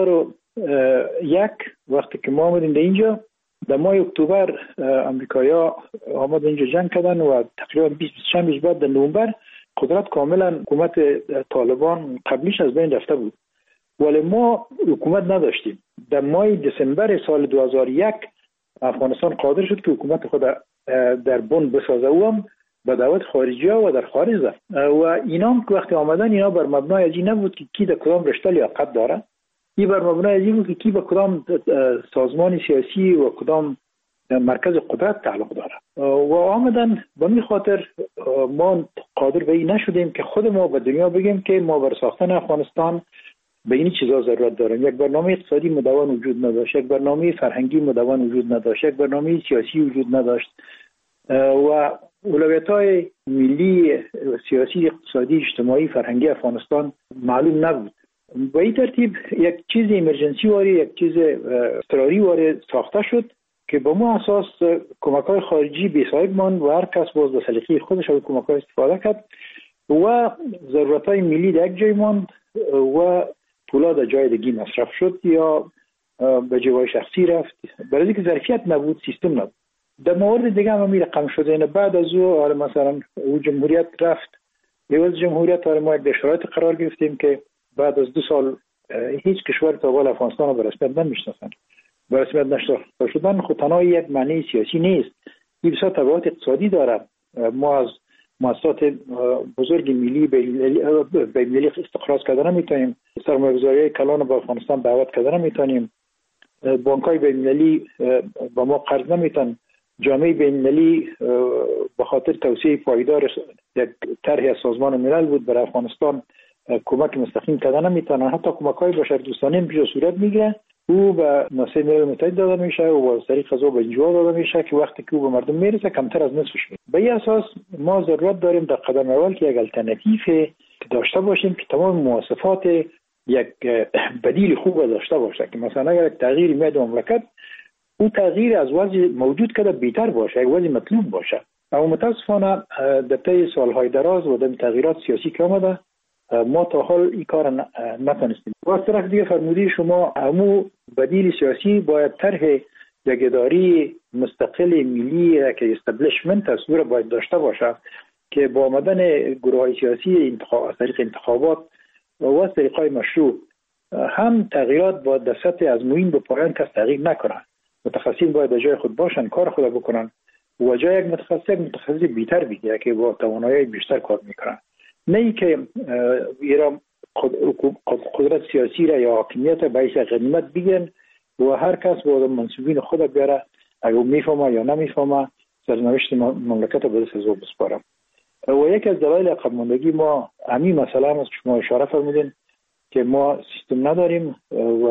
2001 وقتی که ما آمدیم در اینجا، در ماه اکتبر امریکایی‌ها آمدن اینجا جنگ کردن و تقریبا 20 روز بعد در نوامبر قدرت کاملا حکومت طالبان قبلیش از بین رفته بود، ولی ما حکومت نداشتیم. در ماه دسامبر سال 2001 افغانستان قادر شد که حکومت خود در بن بسازه و هم به دعوت خارجی ها و در خارج رفت و اینا که وقتی آمدن اینا بر مبنای ازی نبود که کی در کدام رشته لیاقت داره، این بر مبنای ازی بود که کی به کدام سازمان سیاسی و کدام مرکز قدرت تعلق داره و آمدن. به این خاطر ما قادر به این نشدیم که خود ما به دنیا بگیم که ما بر ساختن افغانستان به این چیزا ضرورت داریم. یک برنامه اقتصادی مدون وجود نداشت، یک برنامه فرهنگی مدون وجود نداشت، یک برنامه سیاسی وجود نداشت و اولویت‌های ملی سیاسی اقتصادی اجتماعی فرهنگی افغانستان معلوم نبود. به این ترتیب یک چیز ایمرجنسی واری، یک چیز اضطراری واری ساخته شد که به ما اساس کمک‌های خارجی بی‌صاحب ماند و هر کس باز به سلیقه خودش از کمک‌ها استفاده کرد و ضرورت‌های ملی در یک جای ماند و پولا در جای دیگه مصرف شد یا به جای شخصی رفت، برای اینکه ظرفیت نبود، سیستم نبود. در مورد دیگه هم رقم شده، این بعد از او مثلا او جمهوریت رفت، لیوز جمهوریت ما یک شرایط قرار گرفتیم که بعد از 2 سال هیچ کشور تا حالا افغانستان رو به رسمیت نمیشناسن. به رسمیت نشناخته شدن خود تنها یک معنی سیاسی نیست، این بسیار تبعات اقتصادی داره. ما از مؤسسات بزرگ ملی به ملی استخراج کردن نمیتونیم، سرمایه‌گذاری کلان به افغانستان دعوت کردن نمیتونیم، بانک‌های بین‌المللی با ما قرض نمیتن، جامعه بین‌المللی به خاطر توسعه پایدار یک طرح از سازمان ملل بود برای افغانستان کمک مستقیم کردن نمیتونن. حتی کمک‌های بشردوستانه پیش صورت میگیره، او به مؤسسه ملل متحد داده میشه و از طریق غذا به انجوا داده میشه که وقتی که او به مردم میرسه کمتر از نصفش میشه. به این اساس ما ضرورت داریم در قدم اول که یک الटरनेटिव داشته باشیم که تمام مواصفات یک بدیل خوب داشته باشه، که مثلا اگر یک تغییری میاد مملکت، او تغییر از وضع موجود که بهتر باشه، یک وضع مطلوب باشه. اما متاسفانه در طی سالهای دراز و در تغییرات سیاسی که آمده ما تا حال این کار نتونستیم. و از طرف دیگه فرمودی شما همو بدیل سیاسی باید طرح یک اداری مستقل ملی که استبلیشمنت از او باید داشته باشه که با آمدن گروه سیاسی از طریق انتخابات و از طریقای مشروع هم تغییرات باید در سطح از موین به پایان کس تغییر نکنن. متخصصین باید در جای خود باشن، کار خود بکنن و جای یک متخصص بیشتر بگیره که با توانایی بیشتر کار میکنن، نه ای که ایران قدرت سیاسی را یا حاکمیت را باعث غنیمت بگیرن و هر کس با منصوبین خود بیاره، اگر میفهمه یا نمیفهمه سرنوشت مملکت را به دست از او بسپاره. و یکی از دلایل عقب ماندگی ما همین مسئله هم از شما اشاره فرمودین که ما سیستم نداریم و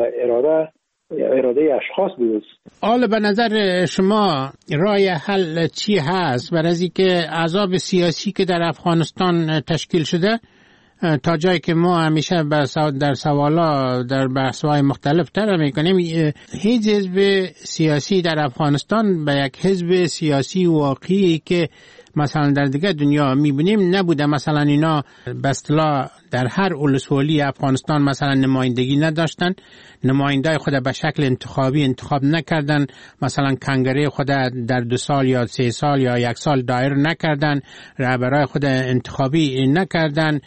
اراده اشخاص بود. حالا به نظر شما راه حل چی هست برای اینکه عذاب سیاسی که در افغانستان تشکیل شده تا جایی که ما همیشه در سوالا در بحث‌های مختلف طرح می‌کنیم، هیچ حزب سیاسی در افغانستان به یک حزب سیاسی واقعی که مثلا در دیگه دنیا می‌بینیم نبوده. مثلا اینا به اصطلاح در هر ولسوالی افغانستان مثلا نمایندگی نداشتن، نماینده خود به شکل انتخابی انتخاب نکردن، مثلا کنگره خود در 2 سال یا 3 سال یا 1 سال دایر نکردن، رهبرای خود انتخابی نکردن.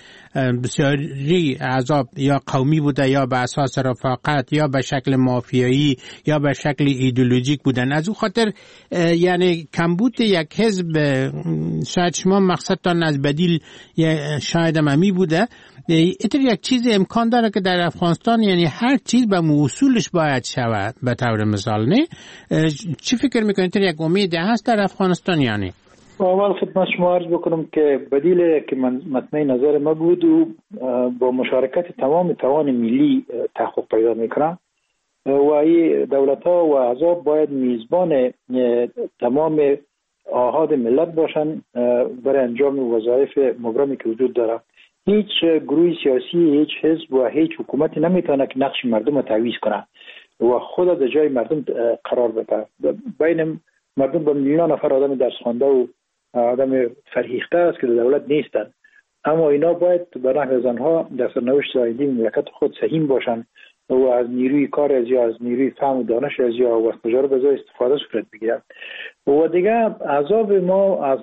بسیاری احزاب یا قومی بوده یا به اساس رفاقت یا به شکل مافیایی یا به شکل ایدئولوژیک بودن. از اون خاطر یعنی کمبود یک حزب، شاید شما مقصدتان از بدیل شاید ممی بوده، اینطور یک چیز امکان داره که در افغانستان یعنی هر چیز به موصولش باید شود به طور مثال، نه؟ چی فکر میکنید؟ یک امید هست در افغانستان؟ یعنی اول خدمت شما عرض بکنم که بدیل که من مطمئن نظر ما بود و با مشارکت تمام توان ملی تحقق پیدا میکنه و این دولت ها و احزاب باید میزبان تمام آحاد ملت باشن برای انجام وظایف مبرمی که وجود داره. هیچ گروه سیاسی، هیچ حزب و هیچ حکومتی نمیتونه که نقش مردم رو تعویض کنه و خود در جای مردم قرار بده. بین مردم با میلیون نفر آدم درس خوانده و آدم فرهیخته است که دولت نیستن، اما اینا باید به نحو از آنها در سرنوشت آینده مملکت خود سهیم باشن و از نیروی کار از یا از نیروی فهم و دانش از یا و تجارب از استفاده صورت بگیرن. و دیگه عذاب ما از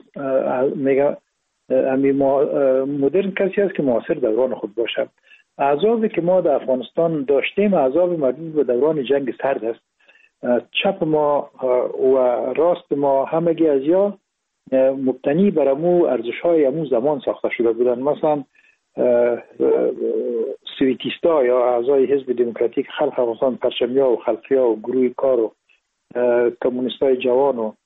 مدرن کسی است که معاصر دوران خود باشه. عذابی که ما در افغانستان داشتیم عذاب مربوط به دوران جنگ سرد است. چپ ما و راست ما همگی از یا مبتنی بر امو ارزش‌های امو زمان ساخته شده بودن. مثلا سویتیستا یا اعضای حزب دموکراتیک خلق افغانستان، پرچمیا و خلقیا و گروه کار و کمونیستای جوان و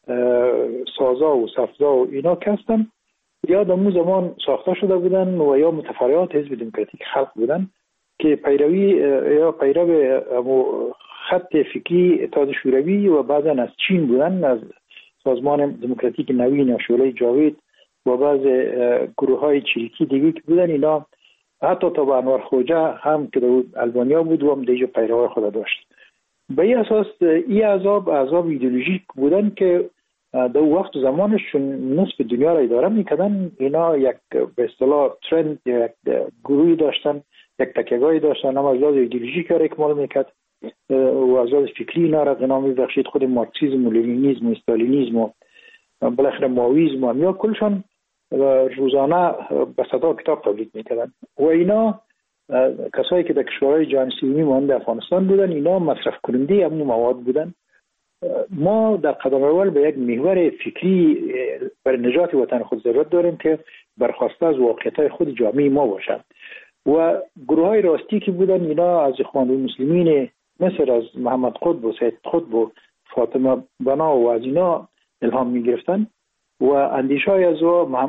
سازا و صفزا و اینا که هستن یا در امو زمان ساخته شده بودن و یا متفرعات حزب دموکراتیک خلق بودن که پیروی یا پیرو امو خط فکری اتحاد شوروی و بعضا از چین بودن، از سازمان دموکراتیک نوین یا شعله جاوید و بعض گروه های چریکی دیگه که بودن. اینا حتی تا به انور خوجه هم که در البانیا بود و هم دیگه پیروهای خود داشت. به این اساس این عذاب ایدئولوژیک بودن که در وقت زمانشون نصف دنیا را اداره میکردن. اینا یک به اصطلاح ترند، یک گروهی داشتن، یک تکیه‌گاهی داشتن، اما از لحاظ ایدئولوژیک را اکمال میکرد و از لحاظ فکری اینا را غنا میبخشید. خود مارکسیسم و لنینیسم و استالینیسم و بالاخره ماویسم و یا کلشان روزانه به صدا کتاب تولید میکردن و اینا کسایی که در کشورهای جهان سومی مانند افغانستان بودن اینا مصرف کننده همون مواد بودن. ما در قدم اول به یک محور فکری برای نجات وطن خود ضرورت داریم که برخواسته از واقعیت‌های خود جامعه ما باشد و گروه‌های راستی که بودن اینا از اخوان المسلمین مثل از محمد قطب و سید قطب و فاطمه بنا و از اینا الهام می‌گرفتن و اندیشه‌های از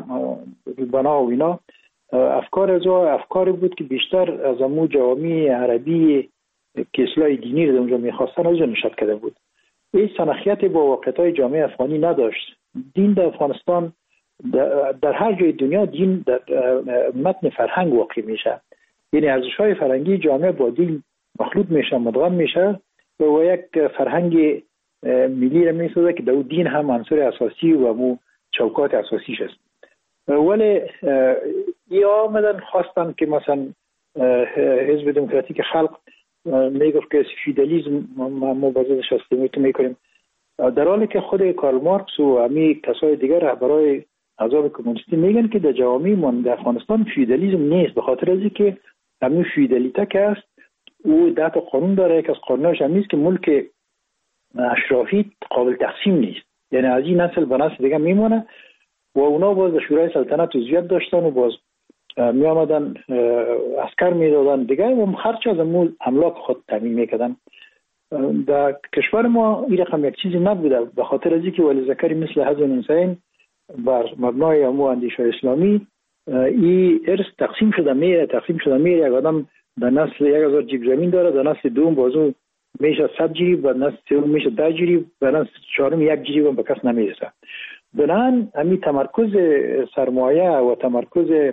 بنا و اینا افکار از افکاری بود که بیشتر از امو جوامع عربی که اصلاح دینی رو اونجا می‌خواستن از اون نشأت کرده بود. این سنخیت با واقعیت‌های جامعه افغانی نداشت. دین در افغانستان در هر جای دنیا دین در متن فرهنگ واقع میشه، یعنی ارزش‌های فرهنگی جامعه با دین مخلوط میشه، مدغم میشه و یک فرهنگ ملی را میسازه که در دین هم عنصر اساسی و مو چوکات اساسیش است. ولی یا آمدن خواستن که مثلا حزب دموکراتیک خلق میگفت که فیدالیسم ما بازش استفاده میکنیم، در حالی که خود کارل مارکس و همین کسای دیگر رهبرای احزاب کمونیستی میگن که در جوامع ما در افغانستان فیدالیسم نیست، به خاطر از اینکه همین فیدالیته که است او ده تا قانون داره. یک از قانوناش هم نیست که ملک اشرافی قابل تقسیم نیست، یعنی از این نسل به نسل دیگه میمونه و اونا باز در شورای سلطنت عضویت داشتن و باز می آمدن عسکر میدادن دیگه و خرچ از املاک خود تامین میکردن. در کشور ما این رقم یک چیزی نبوده، به خاطر از اینکه ولی ذکری مثل حزب حسین بر مبنای امو اندیشه اسلامی این ارث تقسیم شده میره. یک آدم در نسل 1000 جیب زمین داره، در نسل دوم بازو میشه 100 جیب، در نسل سوم میشه 10 جیب، در نسل چهارم 1 جیب هم به کس نمیرسه. بنابراین همین تمرکز سرمایه و تمرکز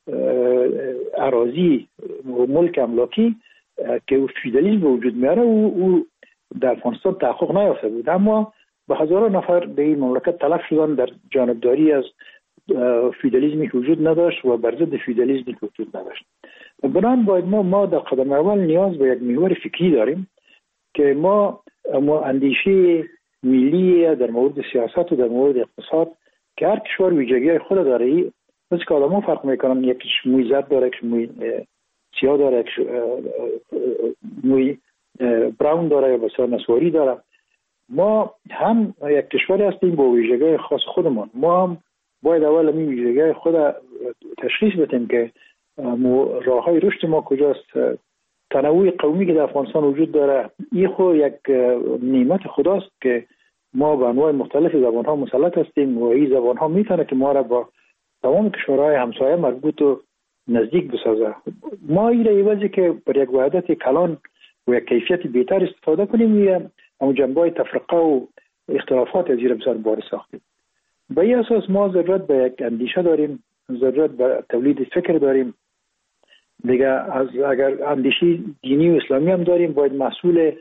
اراضی و ملک املاکی که فیدالیسم به وجود میاره او در افغانستان تحقق نیافته بود، اما به هزاران نفر به این مملکت تلف شدن در جانبداری از فیدالیسمی که وجود نداشت و بر ضد فیدالیسمی که وجود نداشت. بنابراین باید ما در قدم اول نیاز به یک محور فکری داریم که ما اندیشه ملی در مورد سیاست و در مورد اقتصاد که هر کشور ویژگی‌های خود داره، مثل که آدم‌ها فرق میکنن، یکیش موی زرد داره، یکیش موی سیاه داره، یکیش موی براون داره یا بسیار نسواری داره. ما هم یک کشوری هستیم با ویژگی‌های خاص خودمون. ما هم باید اول این ویژگی‌های خود تشخیص بدیم که راه‌های رشد ما کجاست. تنوع قومی که در افغانستان وجود داره این خود یک نعمت خداست که ما به انواع مختلف زبان ها مسلط هستیم و این زبان ها میتونه که ما را با تمام کشورهای همسایه مربوط و نزدیک بسازه. ما این را ایوازی که بر یک وحدت کلان و یک کیفیت بهتر استفاده کنیم یا اون جنبه تفرقه و اختلافات از این بسیار بار ساختیم. به این اساس ما ضرورت به یک اندیشه داریم، ضرورت به تولید فکر داریم. دیگه اگر اندیشه دینی و اسلامی هم داریم، باید مسئول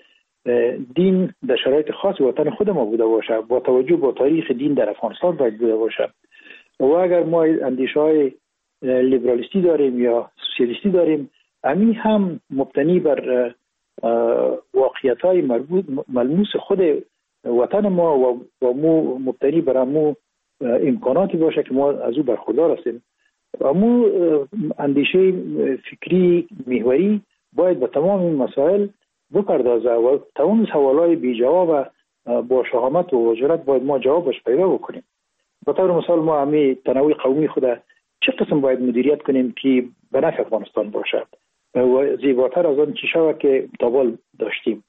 دین در شرایط خاص وطن خود ما بوده باشه، با توجه به تاریخ دین در افغانستان باید بوده باشه. و اگر ما اندیشه های لیبرالیستی داریم یا سوسیالیستی داریم، همین هم مبتنی بر واقعیت های ملموس خود وطن ما و مو مبتنی بر امو امکاناتی باشه که ما از او برخوردار هستیم. امو اندیشه فکری محوری باید به تمام این مسائل بپردازه و تمام سوالای بی جواب با شهامت و وجرت باید ما جوابش پیدا بکنیم. به طور مثال ما همین تنوع قومی خود چه قسم باید مدیریت کنیم که به نفع افغانستان باشد و زیباتر از آن چیزا که تابال داشتیم،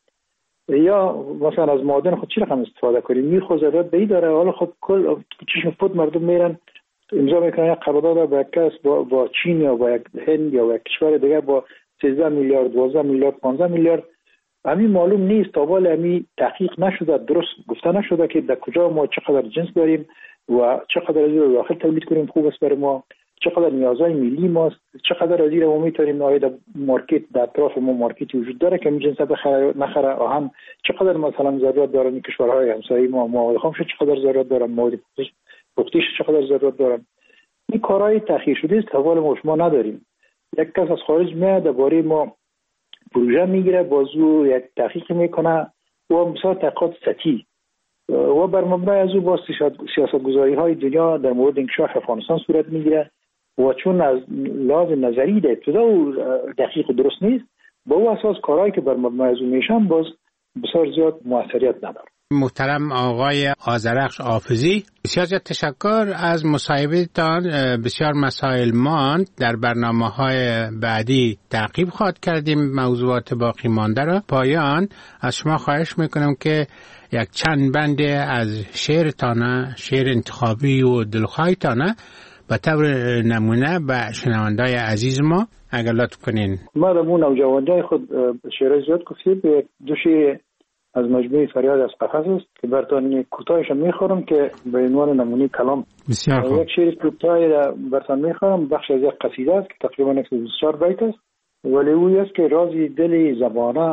یا مثلا از معادن خود چی رقم استفاده کنیم. می خود ضرورت به این داره. حالا خود کل چشم فوت مردم میرن امضا میکنن یک قرارداد با یک کس با چین یا با یک هند یا با یک کشور دیگه با 13 میلیارد 12 میلیارد 15 میلیارد. همین معلوم نیست، تابال همین تحقیق نشده، درست گفته نشده که در کجا ما چقدر جنس داریم و چقدر از این داخل تولید کنیم خوب است برای ما، چقدر نیازهای ملی ماست، چقدر از این ما میتونیم آید مارکت در اطراف ما مارکتی وجود داره که این جنس بخره نخره، آهن چقدر مثلا ضرورت دارن این کشورهای همسایه ما، مواد خامش چقدر ضرورت دارن، مواد پختیش چقدر ضرورت دارن. این کارهای تأخیر شده است، حوال ما شما نداریم. یک کس از خارج میاد درباره ما پروژه میگیره، بازو یک تحقیق میکنه و بسیار تحقیقات سطحی و بر مبنای از او با سیاستگذاری های دنیا در مورد انکشاف افغانستان صورت میگیره و چون از لحاظ نظری در ابتدا و دقیق و درست نیست، با او اساس کارهایی که بر مبنای از او میشن باز بسیار زیاد موثریت نداره. محترم آقای آذرخش حافظی، بسیار زیاد تشکر از مصاحبه‌تان. بسیار مسائل ماند، در برنامه‌های بعدی تعقیب خواهد کردیم موضوعات باقی مانده را. پایان از شما خواهش میکنم که یک چند بند از شعرتانه، شعر انتخابی و دلخواهتانه به طور نمونه به شنوندای عزیز ما اگر لطف کنین. ما در مون نوجوانای خود شعر زیاد گفتیم، دو شعر از مجموعه فریاد از قفس است که برتان کوتاهش میخورم که به عنوان نمونه کلام. بسیار خوب. یک شعر کوتاه برتان میخورم، بخش از یک قصیده است که تقریبا 124 بیت است، ولی او است که رازی دل زبانه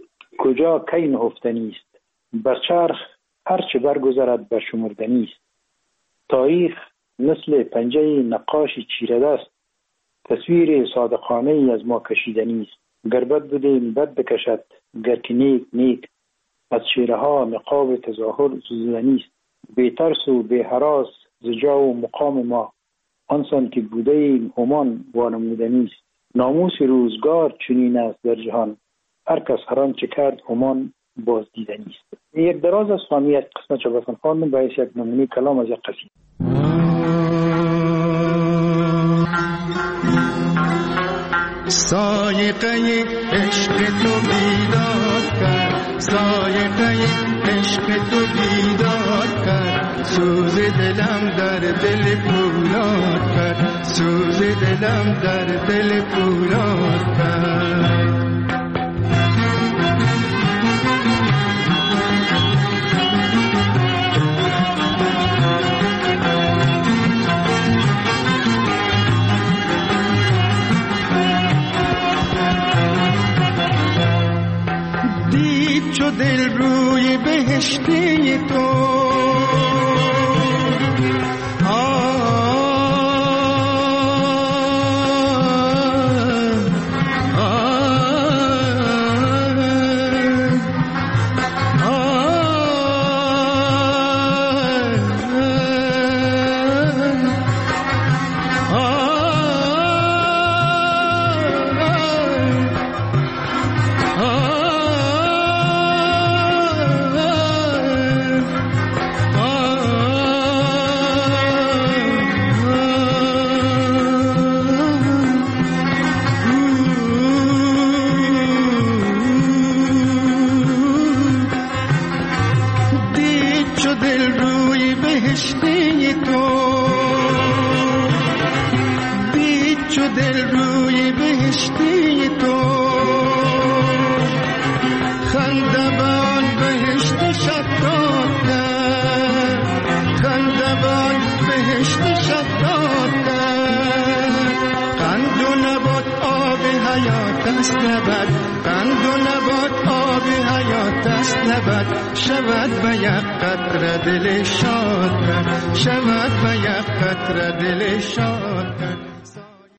کجا کی نهفتنی است، بر چرخ هر چه برگذرد بر شمردنی است، تاریخ مثل پنجه نقاشی چیره دست، تصویر صادقانه ای از ما کشیدنی است، گر بد بودیم بد بکشد، گر که نیک نیک، از شیره ها نقاب تظاهر سوزدنی است، بی ترس و بی هراس ز جا و مقام ما، آنسان که بوده ایم همان وانمودنی است، ناموس روزگار چنین است در جهان، هر کس هر آنچه کرد همان بازدیدنی است. یک دراز از فهمی یک قسمت چه بسن خواندم باعث یک نمونه کلام از یک قصیده. سایقه عشق تو بیداد کرد، سایقه عشق تو بیداد کرد، سوز دلم در دل پولاد کرد، سوز دلم در دل پولاد کرد. چو دل روی بهشتی تو چو دل روی بهشتی تو، خندبان بهشت شداد کرد، خندبان بهشت شداد کرد. قند و نبات آب حیات است نبات، قند و نبات آب حیات است نبات. شود به یک قطره دل شاد کرد، شود به یک قطره دل شاد کرد.